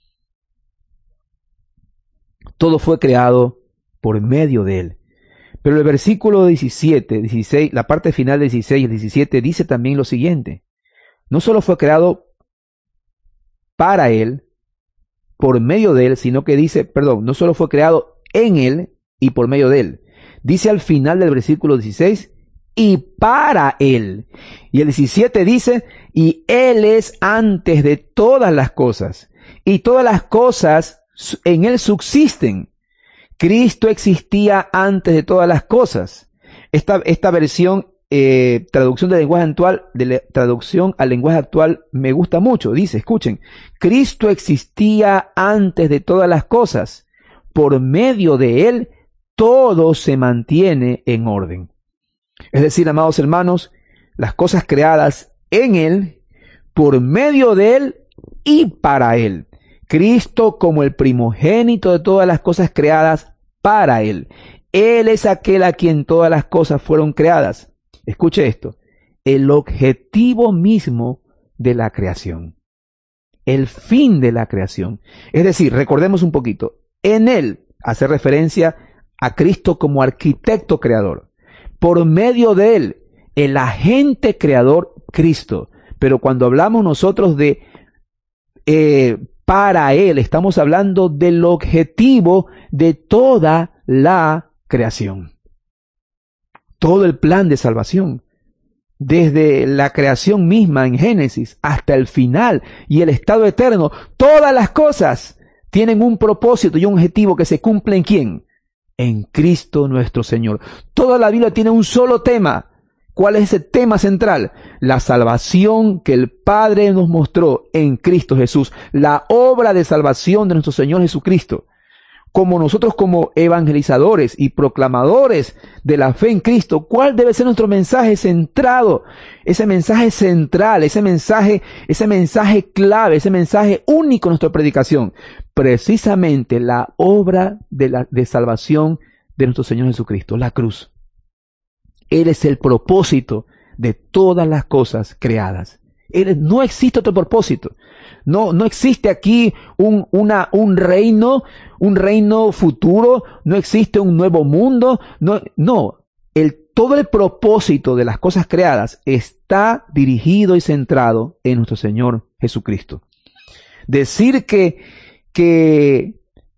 Todo fue creado por medio de Él. Pero el versículo diecisiete, dieciséis, la parte final del dieciséis y el diecisiete dice también lo siguiente. No solo fue creado para Él, por medio de Él, sino que dice, perdón, no solo fue creado en Él y por medio de Él. Dice al final del versículo dieciséis, y para Él. Y el diecisiete dice, y Él es antes de todas las cosas, y todas las cosas en Él subsisten. Cristo existía antes de todas las cosas. Esta, esta versión, eh, traducción del lenguaje actual, de la traducción al lenguaje actual, me gusta mucho. Dice, escuchen, Cristo existía antes de todas las cosas. Por medio de Él, todo se mantiene en orden. Es decir, amados hermanos, las cosas creadas en Él, por medio de Él y para Él. Cristo como el primogénito de todas las cosas creadas para Él. Él es aquel a quien todas las cosas fueron creadas. Escuche esto. El objetivo mismo de la creación. El fin de la creación. Es decir, recordemos un poquito. En Él hace referencia a Cristo como arquitecto creador. Por medio de Él, el agente creador Cristo. Pero cuando hablamos nosotros de eh, para Él, estamos hablando del objetivo de toda la creación. Todo el plan de salvación. Desde la creación misma en Génesis hasta el final y el estado eterno. Todas las cosas tienen un propósito y un objetivo que se cumple en ¿quién? en Cristo nuestro Señor. Toda la Biblia tiene un solo tema. ¿Cuál es ese tema central? La salvación que el Padre nos mostró en Cristo Jesús. La obra de salvación de nuestro Señor Jesucristo. Como nosotros como evangelizadores y proclamadores de la fe en Cristo, ¿cuál debe ser nuestro mensaje centrado? Ese mensaje central, ese mensaje, ese mensaje clave, ese mensaje único en nuestra predicación. Precisamente la obra de, la, de salvación de nuestro Señor Jesucristo, la cruz. Él es el propósito de todas las cosas creadas. Él, no existe otro propósito. No, no existe aquí un, una, un reino, un reino futuro. No existe un nuevo mundo. No, no. El, todo el propósito de las cosas creadas está dirigido y centrado en nuestro Señor Jesucristo. Decir que, que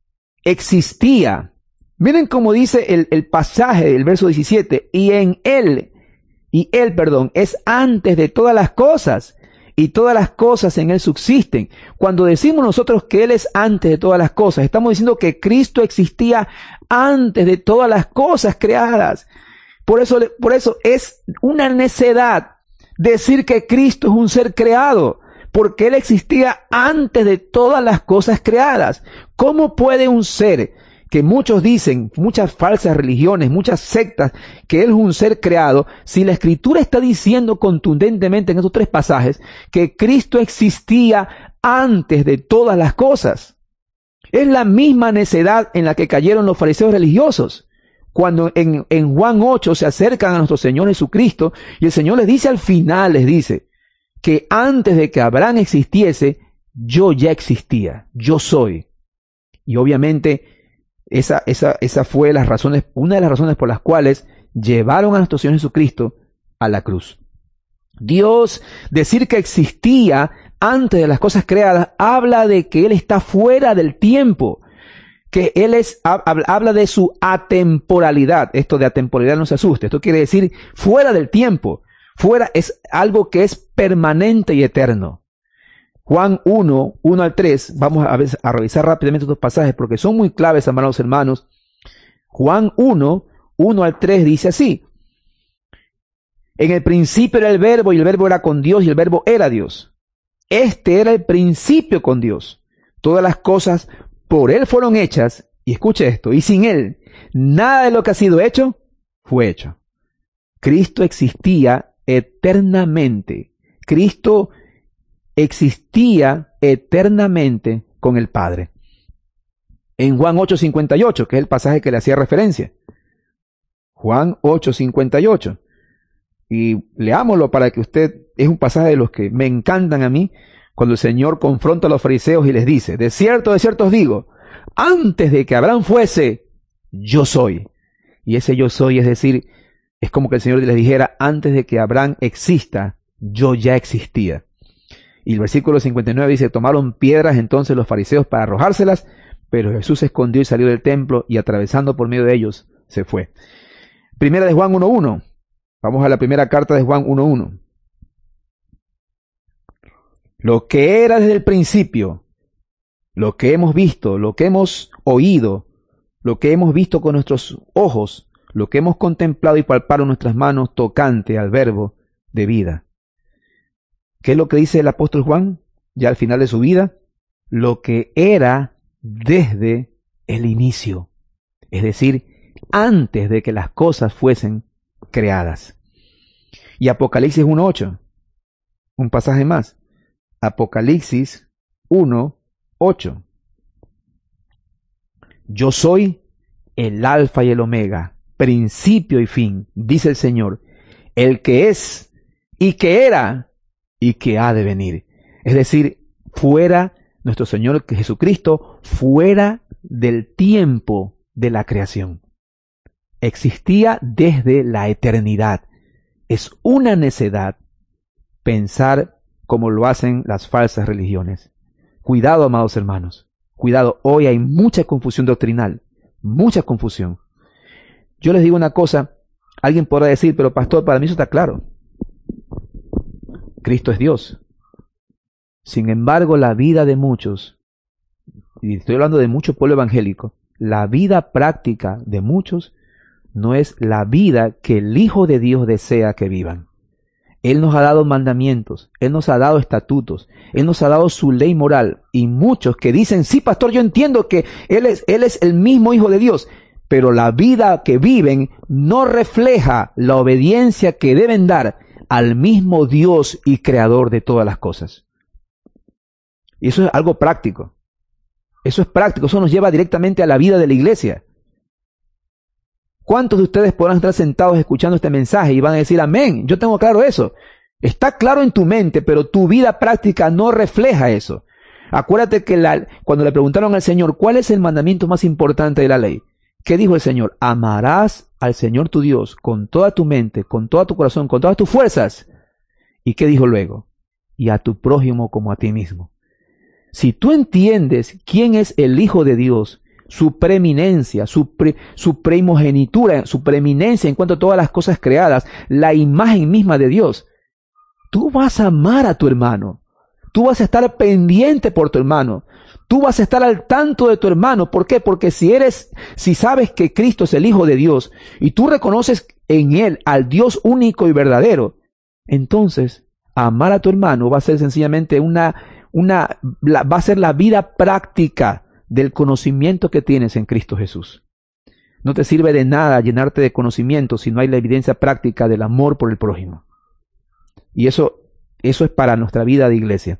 existía. Miren cómo dice el, el pasaje del verso diecisiete. Y en Él, y Él, perdón, es antes de todas las cosas. Y todas las cosas en Él subsisten. Cuando decimos nosotros que Él es antes de todas las cosas, estamos diciendo que Cristo existía antes de todas las cosas creadas. Por eso, por eso es una necedad decir que Cristo es un ser creado, porque Él existía antes de todas las cosas creadas. ¿Cómo puede un ser que muchos dicen, muchas falsas religiones, muchas sectas, que Él es un ser creado, si la Escritura está diciendo contundentemente en estos tres pasajes que Cristo existía antes de todas las cosas? Es la misma necedad en la que cayeron los fariseos religiosos. Cuando en, en Juan ocho se acercan a nuestro Señor Jesucristo y el Señor les dice al final, les dice, que antes de que Abraham existiese, yo ya existía, yo soy. Y obviamente Esa, esa, esa fue las razones, una de las razones por las cuales llevaron a nuestro Señor Jesucristo a la cruz. Dios, decir que existía antes de las cosas creadas, habla de que Él está fuera del tiempo, que Él es, habla de su atemporalidad. Esto de atemporalidad no se asuste, esto quiere decir fuera del tiempo, fuera es algo que es permanente y eterno. Juan uno, uno al tres, vamos a, ver, a revisar rápidamente estos pasajes porque son muy claves, amados hermanos. Juan uno, uno al tres dice así: en el principio era el verbo y el verbo era con Dios y el verbo era Dios. Este era el principio con Dios. Todas las cosas por Él fueron hechas, y escuche esto, y sin Él, nada de lo que ha sido hecho, fue hecho. Cristo existía eternamente. Cristo existía eternamente con el Padre. En Juan ocho cincuenta y ocho, que es el pasaje que le hacía referencia. Juan ocho cincuenta y ocho. Y leámoslo para que usted, es un pasaje de los que me encantan a mí, cuando el Señor confronta a los fariseos y les dice, de cierto, de cierto os digo, antes de que Abraham fuese, yo soy. Y ese yo soy, es decir, es como que el Señor les dijera, antes de que Abraham exista, yo ya existía. Y el versículo cincuenta y nueve dice, tomaron piedras entonces los fariseos para arrojárselas, pero Jesús se escondió y salió del templo y atravesando por medio de ellos se fue. Primera de Juan uno uno. Vamos a la primera carta de Juan uno uno. Lo que era desde el principio, lo que hemos visto, lo que hemos oído, lo que hemos visto con nuestros ojos, lo que hemos contemplado y palpado en nuestras manos tocante al verbo de vida. ¿Qué es lo que dice el apóstol Juan ya al final de su vida? Lo que era desde el inicio, es decir, antes de que las cosas fuesen creadas. Y Apocalipsis uno ocho, un pasaje más. Apocalipsis uno ocho. Yo soy el alfa y el omega, principio y fin, dice el Señor, el que es y que era y que ha de venir. Es decir, fuera nuestro Señor Jesucristo, fuera del tiempo de la creación. Existía desde la eternidad. Es una necedad pensar como lo hacen las falsas religiones. Cuidado, amados hermanos. Cuidado, hoy hay mucha confusión doctrinal, mucha confusión. Yo les digo una cosa, alguien podrá decir, pero pastor, para mí eso está claro. Cristo es Dios. Sin embargo, la vida de muchos, y estoy hablando de mucho pueblo evangélico, la vida práctica de muchos no es la vida que el Hijo de Dios desea que vivan. Él nos ha dado mandamientos, Él nos ha dado estatutos, Él nos ha dado su ley moral. Y muchos que dicen, sí, pastor, yo entiendo que Él es, Él es el mismo Hijo de Dios, pero la vida que viven no refleja la obediencia que deben dar al mismo Dios y Creador de todas las cosas. Y eso es algo práctico. Eso es práctico, eso nos lleva directamente a la vida de la iglesia. ¿Cuántos de ustedes podrán estar sentados escuchando este mensaje y van a decir amén? Yo tengo claro eso. Está claro en tu mente, pero tu vida práctica no refleja eso. Acuérdate que la, cuando le preguntaron al Señor, ¿cuál es el mandamiento más importante de la ley? ¿Qué dijo el Señor? Amarás al Señor tu Dios con toda tu mente, con todo tu corazón, con todas tus fuerzas. ¿Y qué dijo luego? Y a tu prójimo como a ti mismo. Si tú entiendes quién es el Hijo de Dios, su preeminencia, su, pre, su primogenitura, su preeminencia en cuanto a todas las cosas creadas, la imagen misma de Dios, tú vas a amar a tu hermano. Tú vas a estar pendiente por tu hermano. Tú vas a estar al tanto de tu hermano. ¿Por qué? Porque si eres, si sabes que Cristo es el Hijo de Dios y tú reconoces en Él al Dios único y verdadero, entonces amar a tu hermano va a ser sencillamente una, una, la, va a ser la vida práctica del conocimiento que tienes en Cristo Jesús. No te sirve de nada llenarte de conocimiento si no hay la evidencia práctica del amor por el prójimo. Y eso, eso es para nuestra vida de iglesia.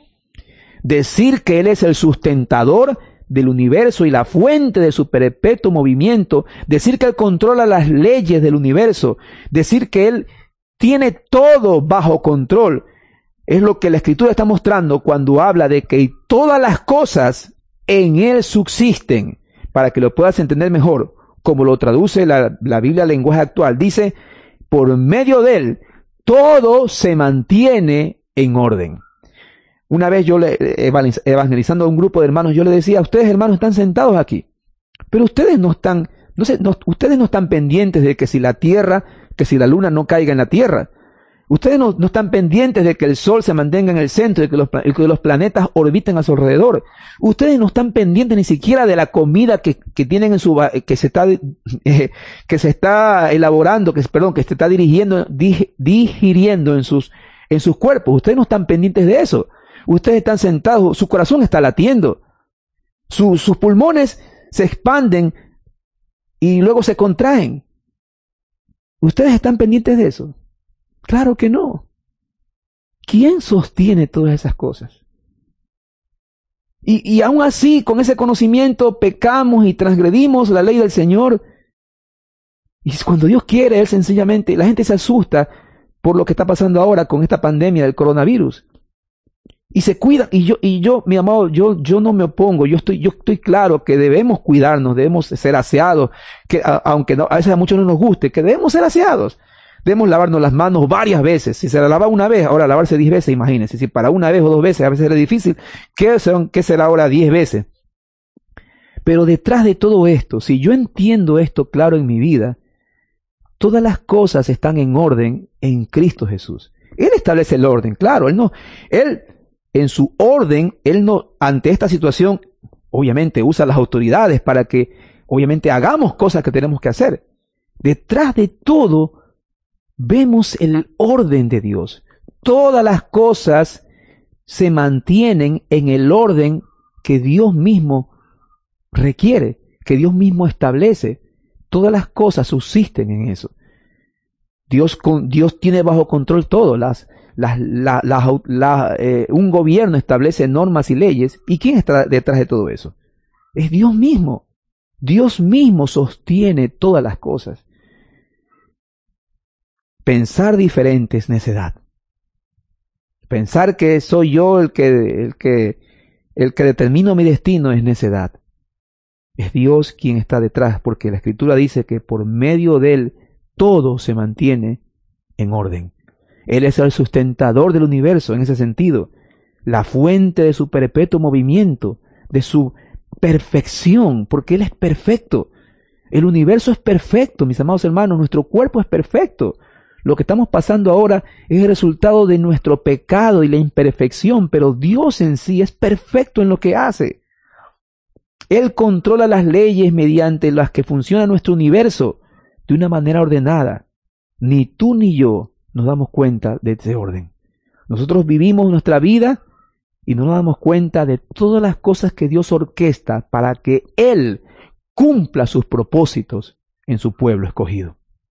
Decir que Él es el sustentador del universo y la fuente de su perpetuo movimiento, decir que Él controla las leyes del universo, decir que Él tiene todo bajo control, es lo que la Escritura está mostrando cuando habla de que todas las cosas en Él subsisten. Para que lo puedas entender mejor, como lo traduce la, la Biblia lenguaje actual, dice, por medio de Él, todo se mantiene en orden. Una vez yo le, evangelizando a un grupo de hermanos, yo le decía, ustedes hermanos están sentados aquí, pero ustedes no están, no sé, no, ustedes no están pendientes de que si la tierra, que si la luna no caiga en la tierra. Ustedes no, no están pendientes de que el sol se mantenga en el centro y que los, que los planetas orbiten a su alrededor. Ustedes no están pendientes ni siquiera de la comida que, que tienen en su, que se está, eh, que se está elaborando, que, perdón, que se está dirigiendo, dig, digiriendo en sus, en sus cuerpos. Ustedes no están pendientes de eso. Ustedes están sentados, su corazón está latiendo. Su, sus pulmones se expanden y luego se contraen. ¿Ustedes están pendientes de eso? Claro que no. ¿Quién sostiene todas esas cosas? Y, y aún así, con ese conocimiento, pecamos y transgredimos la ley del Señor. Y cuando Dios quiere, Él sencillamente, la gente se asusta por lo que está pasando ahora con esta pandemia del coronavirus. Y se cuida, y yo, y yo, mi amado, yo, yo no me opongo, yo estoy, yo estoy claro que debemos cuidarnos, debemos ser aseados, que a, aunque no, a veces a muchos no nos guste, que debemos ser aseados. Debemos lavarnos las manos varias veces. Si se la lava una vez, ahora lavarse diez veces, imagínense. Si para una vez o dos veces a veces era difícil, ¿qué, son, qué será ahora diez veces? Pero detrás de todo esto, si yo entiendo esto claro en mi vida, todas las cosas están en orden en Cristo Jesús. Él establece el orden, claro. Él no, Él, en su orden, Él no, ante esta situación, obviamente usa las autoridades para que, obviamente, hagamos cosas que tenemos que hacer. Detrás de todo, vemos el orden de Dios. Todas las cosas se mantienen en el orden que Dios mismo requiere, que Dios mismo establece. Todas las cosas subsisten en eso. Dios, con, Dios tiene bajo control todo. Las, las, la, la, la, eh, un gobierno establece normas y leyes. ¿Y quién está detrás de todo eso? Es Dios mismo. Dios mismo sostiene todas las cosas. Pensar diferente es necedad. Pensar que soy yo el que, el que, el que determino mi destino es necedad. Es Dios quien está detrás, porque la Escritura dice que por medio de Él todo se mantiene en orden. Él es el sustentador del universo en ese sentido, la fuente de su perpetuo movimiento, de su perfección, porque Él es perfecto. El universo es perfecto, mis amados hermanos, nuestro cuerpo es perfecto. Lo que estamos pasando ahora es el resultado de nuestro pecado y la imperfección, pero Dios en sí es perfecto en lo que hace. Él controla las leyes mediante las que funciona nuestro universo de una manera ordenada. Ni tú ni yo nos damos cuenta de ese orden. Nosotros vivimos nuestra vida y no nos damos cuenta de todas las cosas que Dios orquesta para que Él cumpla sus propósitos en su pueblo escogido.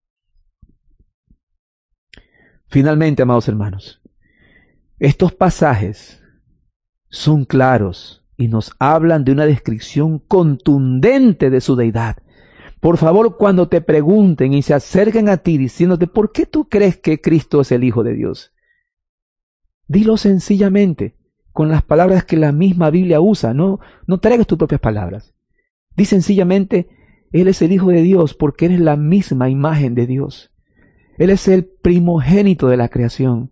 Finalmente, amados hermanos, estos pasajes son claros y nos hablan de una descripción contundente de su deidad. Por favor, cuando te pregunten y se acerquen a ti diciéndote, ¿por qué tú crees que Cristo es el Hijo de Dios? Dilo sencillamente, con las palabras que la misma Biblia usa. No, no traigas tus propias palabras. Di sencillamente, Él es el Hijo de Dios porque Él es la misma imagen de Dios. Él es el primogénito de la creación.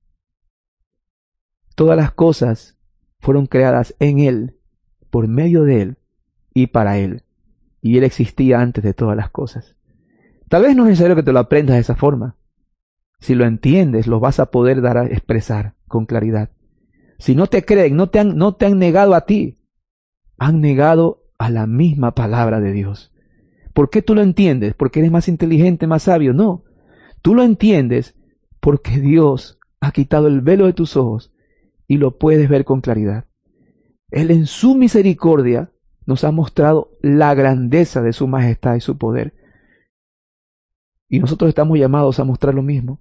Todas las cosas fueron creadas en Él, por medio de Él y para Él. Y Él existía antes de todas las cosas. Tal vez no es necesario que te lo aprendas de esa forma. Si lo entiendes, lo vas a poder dar a expresar con claridad. Si no te creen, no te han, no te han negado a ti, han negado a la misma palabra de Dios. ¿Por qué tú lo entiendes? ¿Porque eres más inteligente, más sabio? No. Tú lo entiendes porque Dios ha quitado el velo de tus ojos y lo puedes ver con claridad. Él en su misericordia nos ha mostrado la grandeza de su majestad y su poder. Y nosotros estamos llamados a mostrar lo mismo.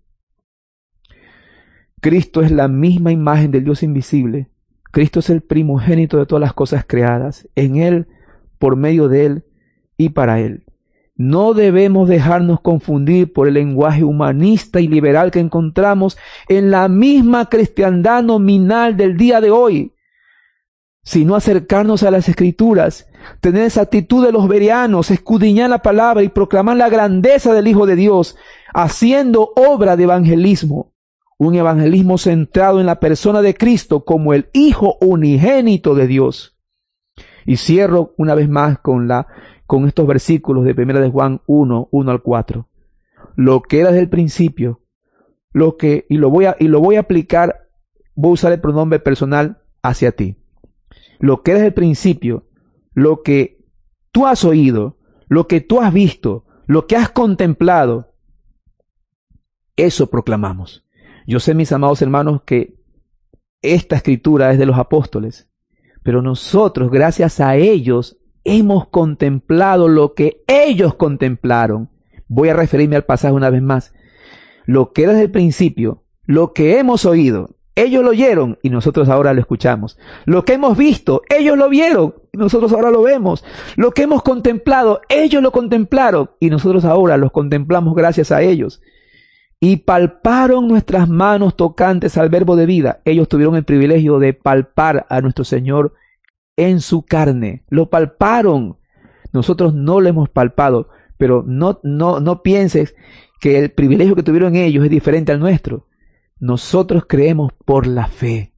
Cristo es la misma imagen del Dios invisible. Cristo es el primogénito de todas las cosas creadas. En Él, por medio de Él y para Él. No debemos dejarnos confundir por el lenguaje humanista y liberal que encontramos en la misma cristiandad nominal del día de hoy, sino acercarnos a las Escrituras, tener esa actitud de los bereanos, escudriñar la palabra y proclamar la grandeza del Hijo de Dios, haciendo obra de evangelismo, un evangelismo centrado en la persona de Cristo como el Hijo unigénito de Dios. Y cierro una vez más con la con estos versículos de primera de Juan uno, uno al cuatro. Lo que era desde el principio, lo que, y lo voy a, y lo voy a aplicar, voy a usar el pronombre personal hacia ti. Lo que era desde el principio, lo que tú has oído, lo que tú has visto, lo que has contemplado, eso proclamamos. Yo sé, mis amados hermanos, que esta escritura es de los apóstoles, pero nosotros, gracias a ellos, hemos contemplado lo que ellos contemplaron. Voy a referirme al pasaje una vez más. Lo que era desde el principio, lo que hemos oído, ellos lo oyeron y nosotros ahora lo escuchamos. Lo que hemos visto, ellos lo vieron y nosotros ahora lo vemos. Lo que hemos contemplado, ellos lo contemplaron y nosotros ahora los contemplamos gracias a ellos. Y palparon nuestras manos tocantes al verbo de vida. Ellos tuvieron el privilegio de palpar a nuestro Señor en su carne, lo palparon. Nosotros no lo hemos palpado, pero no, no, no pienses que el privilegio que tuvieron ellos es diferente al nuestro. Nosotros creemos por la fe.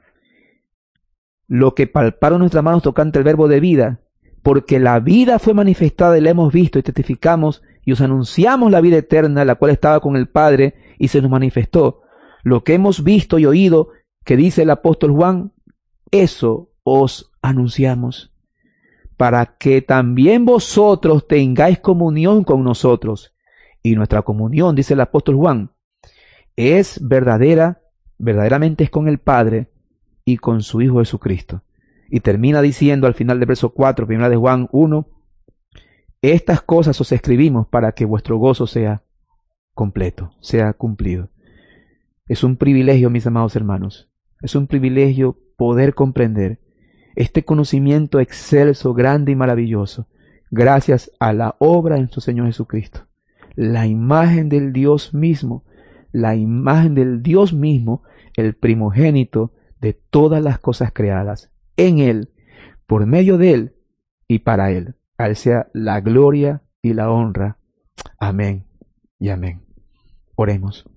Lo que palparon nuestras manos tocante el verbo de vida, porque la vida fue manifestada y la hemos visto y testificamos y os anunciamos la vida eterna, la cual estaba con el Padre y se nos manifestó. Lo que hemos visto y oído, que dice el apóstol Juan, eso os anunciamos, para que también vosotros tengáis comunión con nosotros. Y nuestra comunión, dice el apóstol Juan, es verdadera, verdaderamente es con el Padre y con su Hijo Jesucristo. Y termina diciendo al final del verso cuatro, primera de Juan uno, estas cosas os escribimos para que vuestro gozo sea completo, sea cumplido. Es un privilegio, mis amados hermanos, es un privilegio poder comprender este conocimiento excelso, grande y maravilloso, gracias a la obra de nuestro Señor Jesucristo. La imagen del Dios mismo, la imagen del Dios mismo, el primogénito de todas las cosas creadas, en Él, por medio de Él y para Él. A Él sea la gloria y la honra. Amén y amén. Oremos.